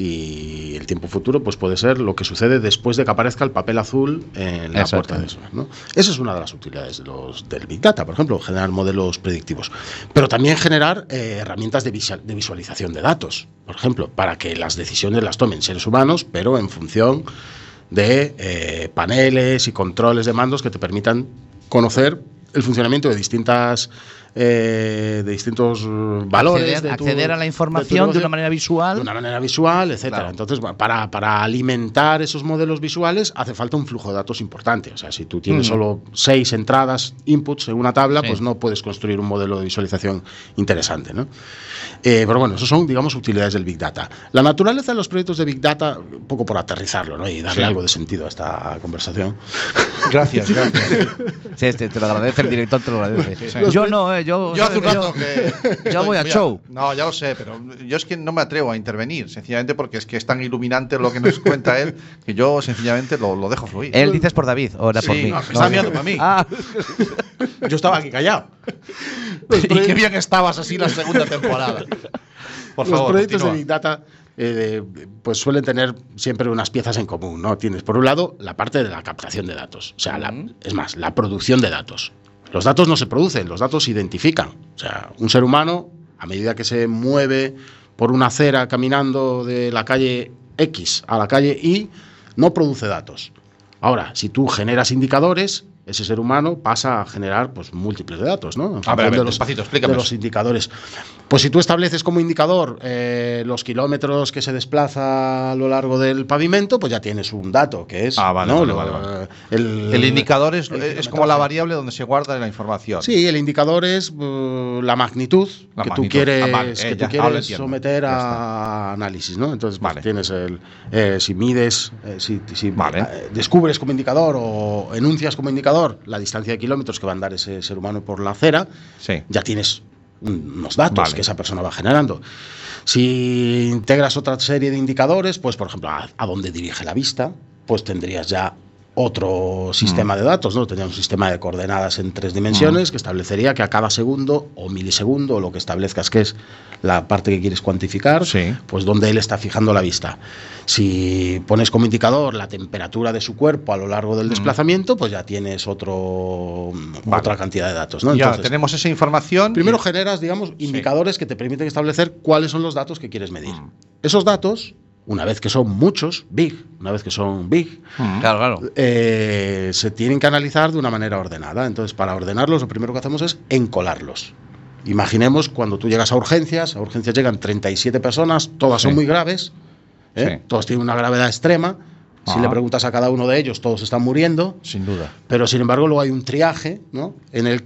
y el tiempo futuro pues puede ser lo que sucede después de que aparezca el papel azul en la Exacto. puerta de eso, ¿no? Esa es una de las utilidades de los, del Big Data, por ejemplo, generar modelos predictivos. Pero también generar eh, herramientas de, visual- de visualización de datos, por ejemplo, para que las decisiones las tomen seres humanos, pero en función de eh, paneles y controles de mandos que te permitan conocer el funcionamiento de distintas eh, de distintos eh, valores. acceder, de tu- acceder a la de tu información de, negocio una manera visual. de una manera visual, etcétera. Claro. Entonces, bueno, para, para alimentar esos modelos visuales hace falta un flujo de datos importante. O sea, si tú tienes Mm. solo seis entradas, inputs en una tabla, Sí. pues no puedes construir un modelo de visualización interesante, ¿no? Eh, pero bueno, eso son, digamos, utilidades del Big Data. La naturaleza de los proyectos de Big Data, un poco por aterrizarlo, ¿no? Y darle Sí. algo de sentido a esta conversación. Gracias, gracias. Sí, este, te lo agradece el director, te lo agradece. Sí. Yo no, eh, yo, Yo hace un yo- rato que. yo voy a Mira, show. No, ya lo sé, pero yo es que no me atrevo a intervenir, sencillamente porque es que es tan iluminante lo que nos cuenta él que yo sencillamente lo, lo dejo fluir. Él dices por David o era por Sí, mí. no, me está mirando para mí. Ah, Yo estaba aquí callado. y qué bien estabas así la segunda temporada. Por Los favor, proyectos continúa. de Big Data eh, pues suelen tener siempre unas piezas en común, ¿no? Tienes, por un lado, la parte de la captación de datos. O sea, la- es más, la producción de datos. Los datos no se producen, los datos se identifican. O sea, un ser humano, a medida que se mueve por una acera caminando de la calle X a la calle Y, no produce datos. Ahora, si tú generas indicadores, ese ser humano pasa a generar pues múltiples de datos, ¿no? En A ver, a función ver, de los, despacito, explícame de los eso. indicadores. Pues si tú estableces como indicador eh, los kilómetros que se desplaza a lo largo del pavimento, pues ya tienes un dato que es Ah, vale, ¿no? vale, Lo- vale, vale. El, El indicador es, el es como la kilometraje. variable donde se guarda la información. Sí, el indicador es uh, la magnitud La que magnitud. tú quieres, Ah, vale, eh, que tú ya, quieres ahora entiendo. someter Ya a análisis, ¿no? Entonces pues, Vale. tienes el eh, si mides, eh, si, si, Vale. eh, descubres como indicador o enuncias como indicador la distancia de kilómetros que va a andar ese ser humano por la acera, Sí. ya tienes un- unos datos Vale. que esa persona va generando. Si integras otra serie de indicadores, pues por ejemplo, a, a dónde dirige la vista, pues tendrías ya otro sistema de datos, ¿no? Tendría un sistema de coordenadas en tres dimensiones que establecería que a cada segundo o milisegundo, o lo que establezcas que es la parte que quieres cuantificar, Sí. pues donde él está fijando la vista. Si pones como indicador la temperatura de su cuerpo a lo largo del desplazamiento, pues ya tienes otro, Vale. otra cantidad de datos, ¿no? Ya Entonces, tenemos esa información. primero y- generas, digamos, indicadores que te permiten establecer cuáles son los datos que quieres medir. Esos datos, una vez que son muchos, big, una vez que son big, Mm. claro, claro. eh, se tienen que analizar de una manera ordenada. Entonces, para ordenarlos, lo primero que hacemos es encolarlos. Imaginemos cuando tú llegas a urgencias, a urgencias llegan treinta y siete personas, todas Sí. son muy graves, ¿eh? Sí. Todos tienen una gravedad extrema. Si Ajá. le preguntas a cada uno de ellos, todos están muriendo. Sin duda. Pero sin embargo, luego hay un triaje, ¿no? En el que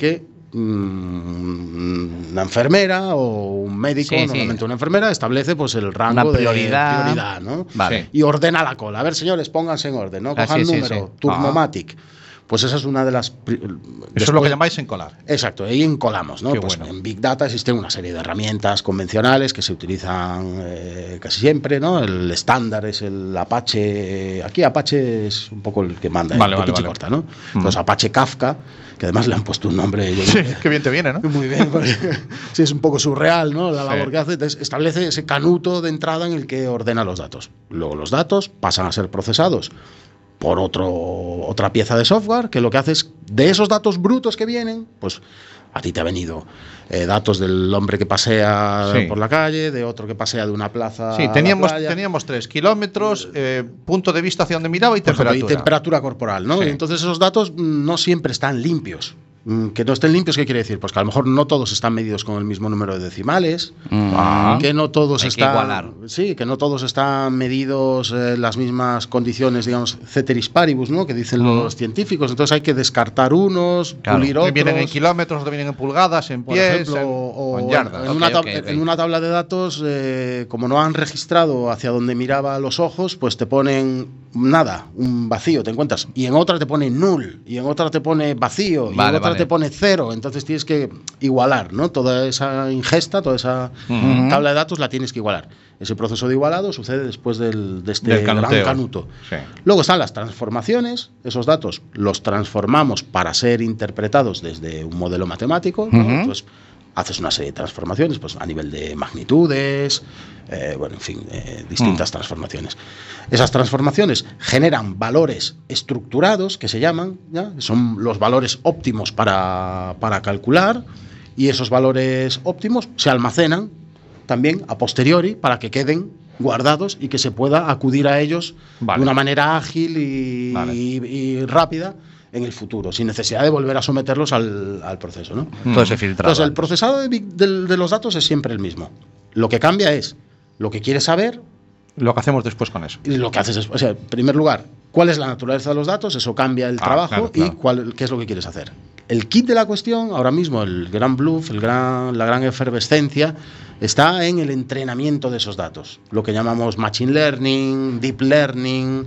mm, una enfermera o un médico, Sí, sí. normalmente una enfermera, establece pues el rango Una prioridad. de prioridad, ¿no? Vale. Sí. Y ordena la cola. A ver, señores, pónganse en orden, ¿no? Ah, Cojan sí, sí, número, sí. Turnomatic. Pues esa es una de las... pri- Eso es después- lo que llamáis encolar. Exacto, ahí encolamos, ¿no? Qué Pues bueno. en Big Data existen una serie de herramientas convencionales que se utilizan eh, casi siempre, ¿no? El estándar es el Apache. Aquí Apache es un poco el que manda, Vale, el vale, pichi vale. corta, ¿no? Entonces Apache Kafka, que además le han puesto un nombre. yo- Sí, qué bien te viene, ¿no? Muy bien, porque sí, es un poco surreal, ¿no? La Sí. labor que hace. Entonces, establece ese canuto de entrada en el que ordena los datos. Luego los datos pasan a ser procesados por otro, otra pieza de software que lo que hace es, de esos datos brutos que vienen, pues a ti te ha venido eh, datos del hombre que pasea Sí. por la calle, de otro que pasea de una plaza Sí, a la teníamos, playa. teníamos tres kilómetros, eh, punto de vista hacia donde miraba y Por ejemplo, temperatura. y temperatura corporal, ¿no? Sí. Y entonces esos datos mm, no siempre están limpios. Mm, Que no estén limpios, ¿qué quiere decir? Pues que a lo mejor no todos están medidos con el mismo número de decimales, Ah. que no todos Hay que están igualar. sí, que no todos están medidos en eh, las mismas condiciones, digamos, ceteris paribus, ¿no? Que dicen los científicos. Entonces hay que descartar unos, Claro. pulir Que otros. vienen en kilómetros, otros vienen en pulgadas, en Por pies, ejemplo, en, o, o en o yardas. en, Ok, una tab- ok, ok. en una tabla de datos, eh, como no han registrado hacia donde miraba los ojos, pues te ponen nada, un vacío, te encuentras. Y en otra te pone null, y en otra te pone vacío, y Vale, en otra vale. te pone cero. Entonces tienes que igualar, ¿no? Toda esa ingesta, toda esa tabla de datos la tienes que igualar. Ese proceso de igualado sucede después del, de este Del gran canuteo. canuto. Sí. Luego están las transformaciones. Esos datos los transformamos para ser interpretados desde un modelo matemático, ¿no? Ujú. Entonces haces una serie de transformaciones, pues a nivel de magnitudes, eh, bueno, en fin, eh, distintas transformaciones. Esas transformaciones generan valores estructurados que se llaman, ¿ya? Son los valores óptimos para, para calcular, y esos valores óptimos se almacenan también a posteriori para que queden guardados y que se pueda acudir a ellos Vale. de una manera ágil y, Vale. y- y rápida en el futuro, sin necesidad de volver a someterlos al, al proceso, ¿no? Todo ese filtrado. Entonces, el procesado de, big- del- de los datos es siempre el mismo. Lo que cambia es lo que quieres saber Lo que hacemos después con eso. y lo que haces después. O sea, en primer lugar, ¿cuál es la naturaleza de los datos? Eso cambia el Ah, trabajo claro, claro. y cuál, qué es lo que quieres hacer. El kit de la cuestión, ahora mismo, el gran bluff, el gran, la gran efervescencia, está en el entrenamiento de esos datos. Lo que llamamos machine learning, deep learning,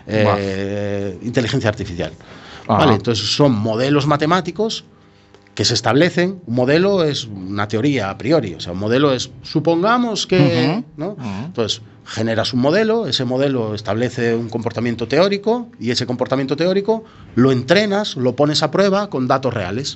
eh, inteligencia artificial. Ajá. Vale, entonces son modelos matemáticos que se establecen. Un modelo es una teoría a priori, o sea, un modelo es, supongamos que, Ujú, ¿no? ujú. Entonces, generas un modelo, ese modelo establece un comportamiento teórico y ese comportamiento teórico lo entrenas, lo pones a prueba con datos reales.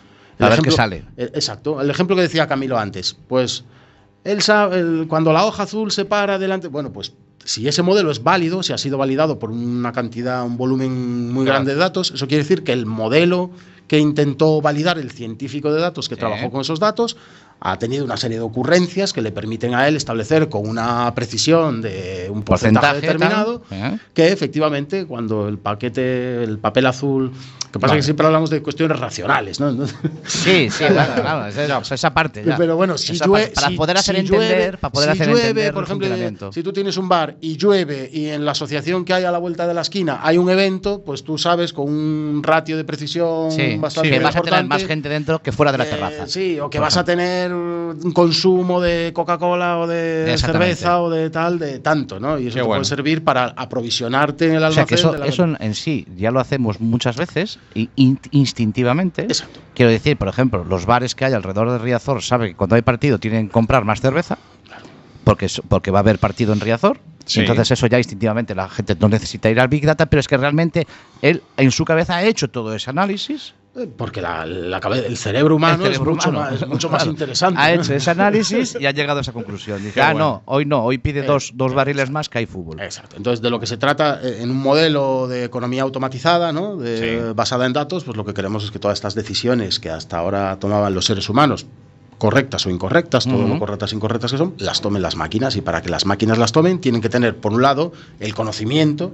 A ver qué sale. eh, Exacto, el ejemplo que decía Camilo antes, pues él sabe, el- cuando la hoja azul se para delante, bueno, pues si ese modelo es válido, si ha sido validado por una cantidad, un volumen muy Claro. grande de datos, eso quiere decir que el modelo que intentó validar el científico de datos que Sí. trabajó con esos datos ha tenido una serie de ocurrencias que le permiten a él establecer con una precisión de un porcentaje, Porcentaje, determinado tal. ¿Eh? que efectivamente cuando el paquete, el papel azul, que pasa Vale. que siempre hablamos de cuestiones racionales, ¿no? Sí, sí, claro, claro. Esa, esa- esa parte. Ya. Pero bueno, si Esa llueve, parte, para si- poder hacer si entender, llueve- para poder si hacer llueve, entender por el ejemplo, funcionamiento. si tú tienes un bar y llueve y en la asociación que hay a la vuelta de la esquina hay un evento, pues tú sabes con un ratio de precisión Sí, bastante que vas a tener importante, más gente dentro que fuera de la eh, terraza. sí, o que Por vas a tener un consumo de Coca-Cola o de Exactamente. cerveza o de tal, de tanto, ¿no? Y eso Qué te bueno. puede servir para aprovisionarte en el O almacén. sea, que eso, de la- eso en, en sí ya lo hacemos muchas veces y in- instintivamente. Exacto. Quiero decir, por ejemplo, los bares que hay alrededor de Riazor saben que cuando hay partido tienen que comprar más cerveza porque, es- porque va a haber partido en Riazor. Sí. Entonces eso ya instintivamente la gente no necesita ir al Big Data, pero es que realmente él en su cabeza ha hecho todo ese análisis. Eh, Porque la, la cabe- el cerebro humano, El cerebro es mucho, humano. Más, es mucho más Claro. interesante. Ha ¿no? hecho ese análisis y ha llegado a esa conclusión. Dice, Qué ah, bueno. no, hoy no, hoy pide Eh, dos, dos eh, barriles más que hay fútbol. Exacto. Entonces, de lo que se trata eh, en un modelo de economía automatizada, ¿no? De- Sí. basada en datos, pues lo que queremos es que todas estas decisiones que hasta ahora tomaban los seres humanos, correctas o incorrectas, todo Ujú. lo correctas e incorrectas que son, las tomen las máquinas. Y para que las máquinas las tomen, tienen que tener, por un lado, el conocimiento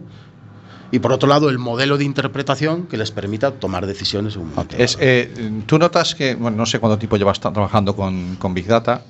y, por otro lado, el modelo de interpretación que les permita tomar decisiones. Un Es, eh, Tú notas que, bueno, no sé cuánto tiempo llevas tra- trabajando con, con Big Data.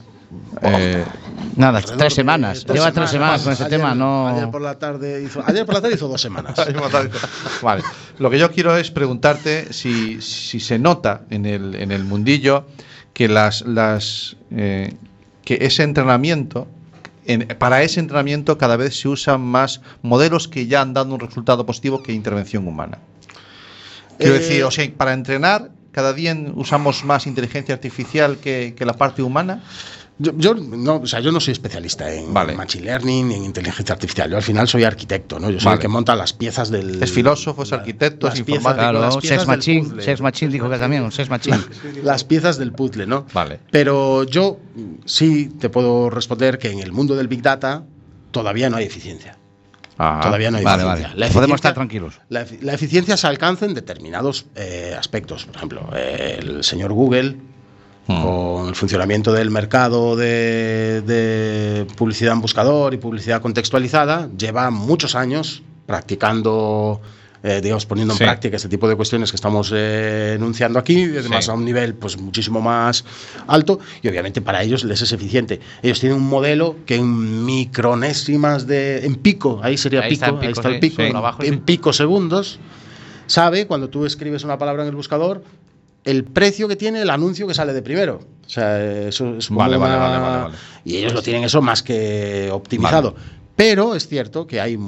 Eh, Nada, Alrededor tres de semanas. Lleva tres semanas con ese Ayer- tema, no. Ayer por la tarde hizo, ayer por la tarde hizo dos semanas. vale. Lo que yo quiero es preguntarte si, si se nota en el, en el mundillo que las, las eh, que ese entrenamiento, en, para ese entrenamiento cada vez se usan más modelos que ya han dado un resultado positivo que intervención humana. Quiero eh, decir, o sea, para entrenar cada día usamos más inteligencia artificial que, que la parte humana. Yo, yo, no, o sea, yo no soy especialista en vale. machine learning ni en inteligencia artificial. Yo al final soy arquitecto, ¿no? Yo soy vale. el que monta las piezas del... Es filósofo, es arquitecto, es informático. Claro, Sex Machine, Sex Machine dijo que también, Sex Machine. Las piezas del puzzle, ¿no? Vale. Pero yo sí te puedo responder que en el mundo del Big Data todavía no hay eficiencia. Ah, todavía no hay vale, eficiencia. Vale. La Podemos estar tranquilos. La, la eficiencia se alcanza en determinados eh, aspectos. Por ejemplo, eh, el señor Google... Hmm. Con el funcionamiento del mercado de, de publicidad en buscador y publicidad contextualizada, lleva muchos años practicando, eh, digamos, poniendo en sí. práctica este tipo de cuestiones que estamos eh, enunciando aquí, además sí. a un nivel pues muchísimo más alto, y obviamente para ellos les es eficiente. Ellos tienen un modelo que en micronésimas de... en pico, ahí sería ahí pico, está el pico, ahí está el pico, sí, sí. en, abajo, en sí. pico segundos, sabe cuando tú escribes una palabra en el buscador el precio que tiene el anuncio que sale de primero. O sea, eso es como vale, una... vale, vale, vale, vale. Y ellos lo tienen eso más que optimizado. Vale. Pero es cierto que hay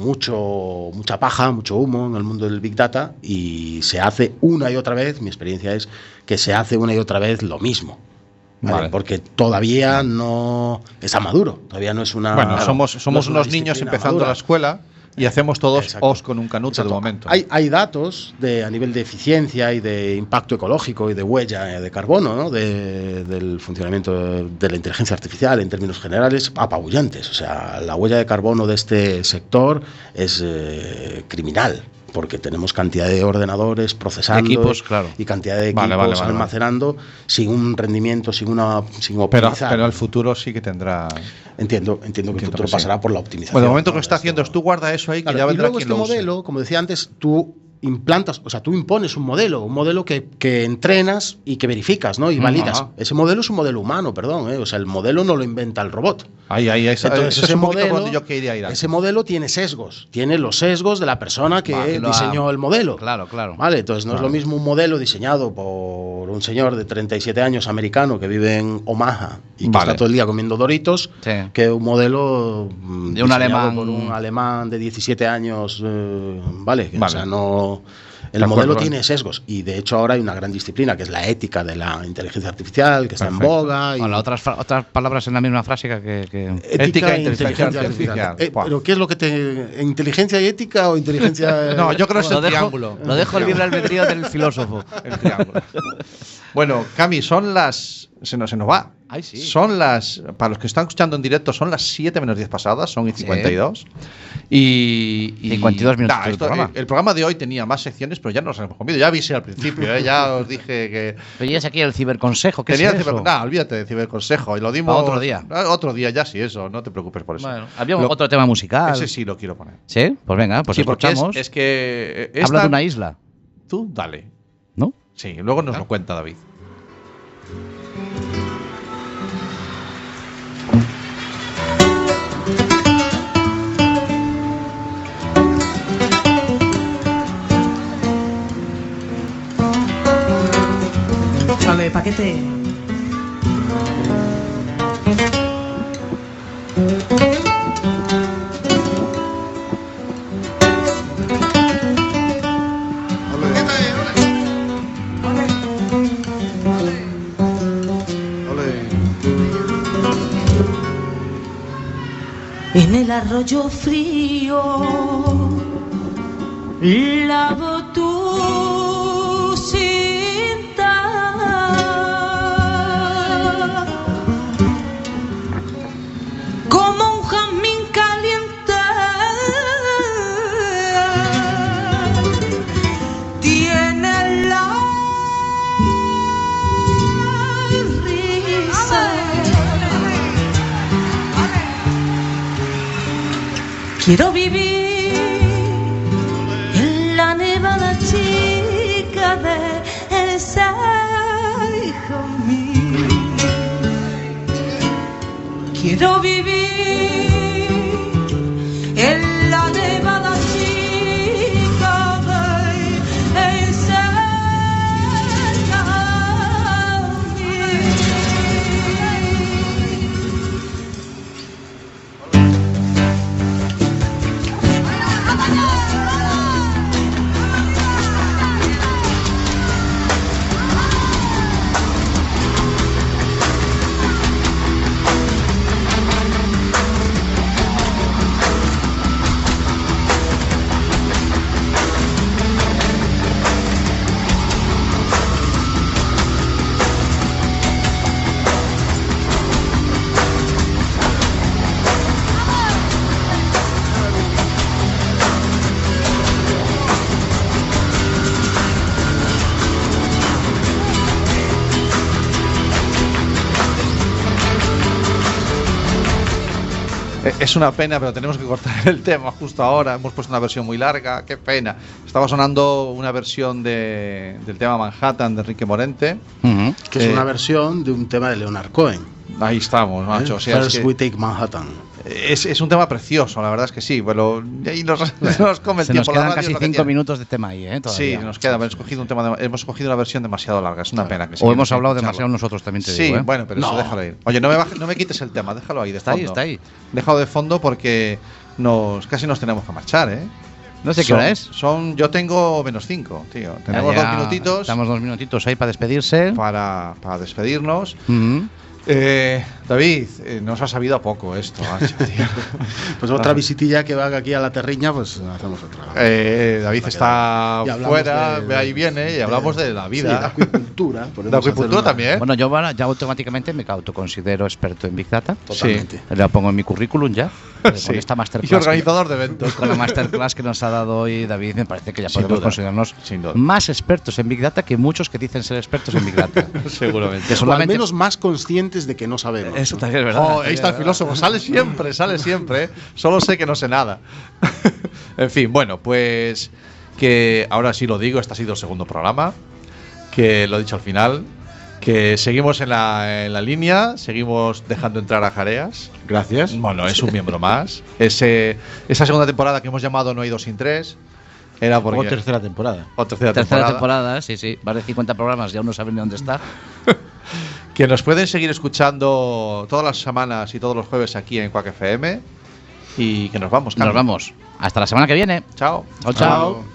mucho, mucha paja, mucho humo en el mundo del Big Data y se hace una y otra vez, mi experiencia es que se hace una y otra vez lo mismo. ¿Vale? Vale. Porque todavía no está maduro, todavía no es una... Bueno, somos, somos no unos niños empezando madura. la escuela y hacemos todos Exacto. os con un canuto Exacto. de momento. Hay, hay datos de, a nivel de eficiencia y de impacto ecológico y de huella de carbono, ¿no? de, del funcionamiento de, de la inteligencia artificial en términos generales apabullantes. O sea, la huella de carbono de este sector es eh, criminal, porque tenemos cantidad de ordenadores procesando equipos, claro. y cantidad de equipos vale, vale, vale, almacenando vale. sin un rendimiento, sin una sin pero, optimizar. Pero el futuro sí que tendrá... Entiendo, entiendo que el futuro pasará sí. por la optimización. Bueno, de momento lo que está haciendo es tú guarda eso ahí, claro, que ya vendrá quien este lo use. modelo, como decía antes, tú implantas, o sea, tú impones un modelo, un modelo que, que entrenas y que verificas, ¿no? Y validas. Ajá. Ese modelo es un modelo humano, perdón, ¿eh? O sea, el modelo no lo inventa el robot. Ahí, ahí, esa, Entonces, ese ese es modelo, yo quería ir ese modelo tiene sesgos, tiene los sesgos de la persona que vale, diseñó ha... el modelo. Claro, claro. Vale, entonces no vale. es lo mismo un modelo diseñado por un señor de treinta y siete años americano que vive en Omaha y que vale. está todo el día comiendo Doritos, sí. que un modelo de un alemán por un alemán de diecisiete años, eh, vale, vale, o sea, no el modelo tiene sesgos y de hecho ahora hay una gran disciplina que es la ética de la inteligencia artificial que está Perfecto. en boga. Y bueno, otras, otras palabras en la misma frase que... que... Ética e inteligencia artificial. artificial. Eh, ¿Pero qué es lo que te... inteligencia y ética o inteligencia...? No, yo creo que es el dejo, triángulo. Lo dejo el libre albedrío del filósofo. El triángulo. Bueno, Cami, son las... Se nos, se nos va. Ay, sí. Son las... Para los que están escuchando en directo, son las siete menos diez pasadas, son y cincuenta y dos. Sí. Y, y... cincuenta y dos minutos da, esto, programa. El, el programa de hoy tenía más secciones, pero ya nos hemos comido. Ya avisé al principio, ¿eh? Ya os dije que... Veías aquí el ciberconsejo. ¿Qué Tenía es ciber... eso? No, olvídate del ciberconsejo. Y lo dimos... ¿A otro día? Otro día ya, sí, eso. No te preocupes por eso. Bueno, había lo, otro tema musical. Ese sí lo quiero poner. ¿Sí? Pues venga, pues sí, escuchamos. Es, es que... Esta... Habla de una isla. Tú, dale. ¿No? Sí, luego nos ¿Ah? lo cuenta David. Vale, paquete. En el arroyo frío lavo tu cinta, como un jazmín caliente tiene la risa. Quiero vivir en la nevada chica de ese hijo mío. Quiero vivir en la nevada chica de Es una pena, pero tenemos que cortar el tema justo ahora. Hemos puesto una versión muy larga, qué pena. Estaba sonando una versión de, del tema Manhattan de Enrique Morente. Uh-huh. Que eh, es una versión de un tema de Leonard Cohen. Ahí estamos, macho. ¿Eh? O sea, First es que we take Manhattan. Es, es un tema precioso, la verdad es que sí. Bueno, ahí nos, nos come el Se tiempo. nos quedan la radio casi es lo que cinco tiene. minutos de tema ahí, ¿eh? Todavía. Sí, nos queda. Hemos cogido, un tema de- hemos cogido una versión demasiado larga. Es una pena que O hemos sigamos sin hablado escucharlo. demasiado nosotros también, te Sí, digo, ¿eh? bueno, pero eso No. déjalo ir. Oye, no me, baje- no me quites el tema, déjalo ahí de Está fondo. ahí, está ahí. Déjalo de fondo porque nos casi nos tenemos que marchar, ¿eh? No sé qué Son- hora es. Son, yo tengo menos cinco, tío. Tenemos Ya, ya dos minutitos Estamos dos minutitos ahí para despedirse. para, para despedirnos. Ujú. Eh, David, eh, nos ha sabido a poco esto, macho, tío. Pues otra visitilla que va aquí a la terriña, pues hacemos otra. Eh, David Para está Y hablamos fuera, de- ve ahí viene y hablamos de la vida. Sí, de acuicultura. De acuicultura también. Bueno, yo ahora ya automáticamente me autoconsidero experto en Big Data. Totalmente. Lo pongo en mi currículum ya. Con Sí. esta Y masterclass. que- organizador de eventos. Con la masterclass que nos ha dado hoy David, me parece que ya Sin podemos duda, considerarnos sin duda. más expertos en Big Data que muchos que dicen ser expertos en Big Data. Seguramente. Que O al solamente- menos más conscientes de que no sabemos. Eso también es verdad. Oh, ahí está el filósofo, sale siempre, sale siempre. ¿eh? Solo sé que no sé nada. En fin, bueno, pues que ahora sí lo digo, este ha sido el segundo programa, que lo he dicho al final, que seguimos en la, en la línea, seguimos dejando entrar a Jareas. Gracias. Bueno, es un miembro más. Ese, esa segunda temporada que hemos llamado No hay dos sin tres era porque… O tercera temporada. o tercera, Tercera temporada. temporada, sí, sí. Más de cincuenta programas, ya uno sabe ni dónde está. Que nos pueden seguir escuchando todas las semanas y todos los jueves aquí en Quack F M. Y que nos vamos, Nos Carmen. vamos. Hasta la semana que viene. Chao. Chao, chao.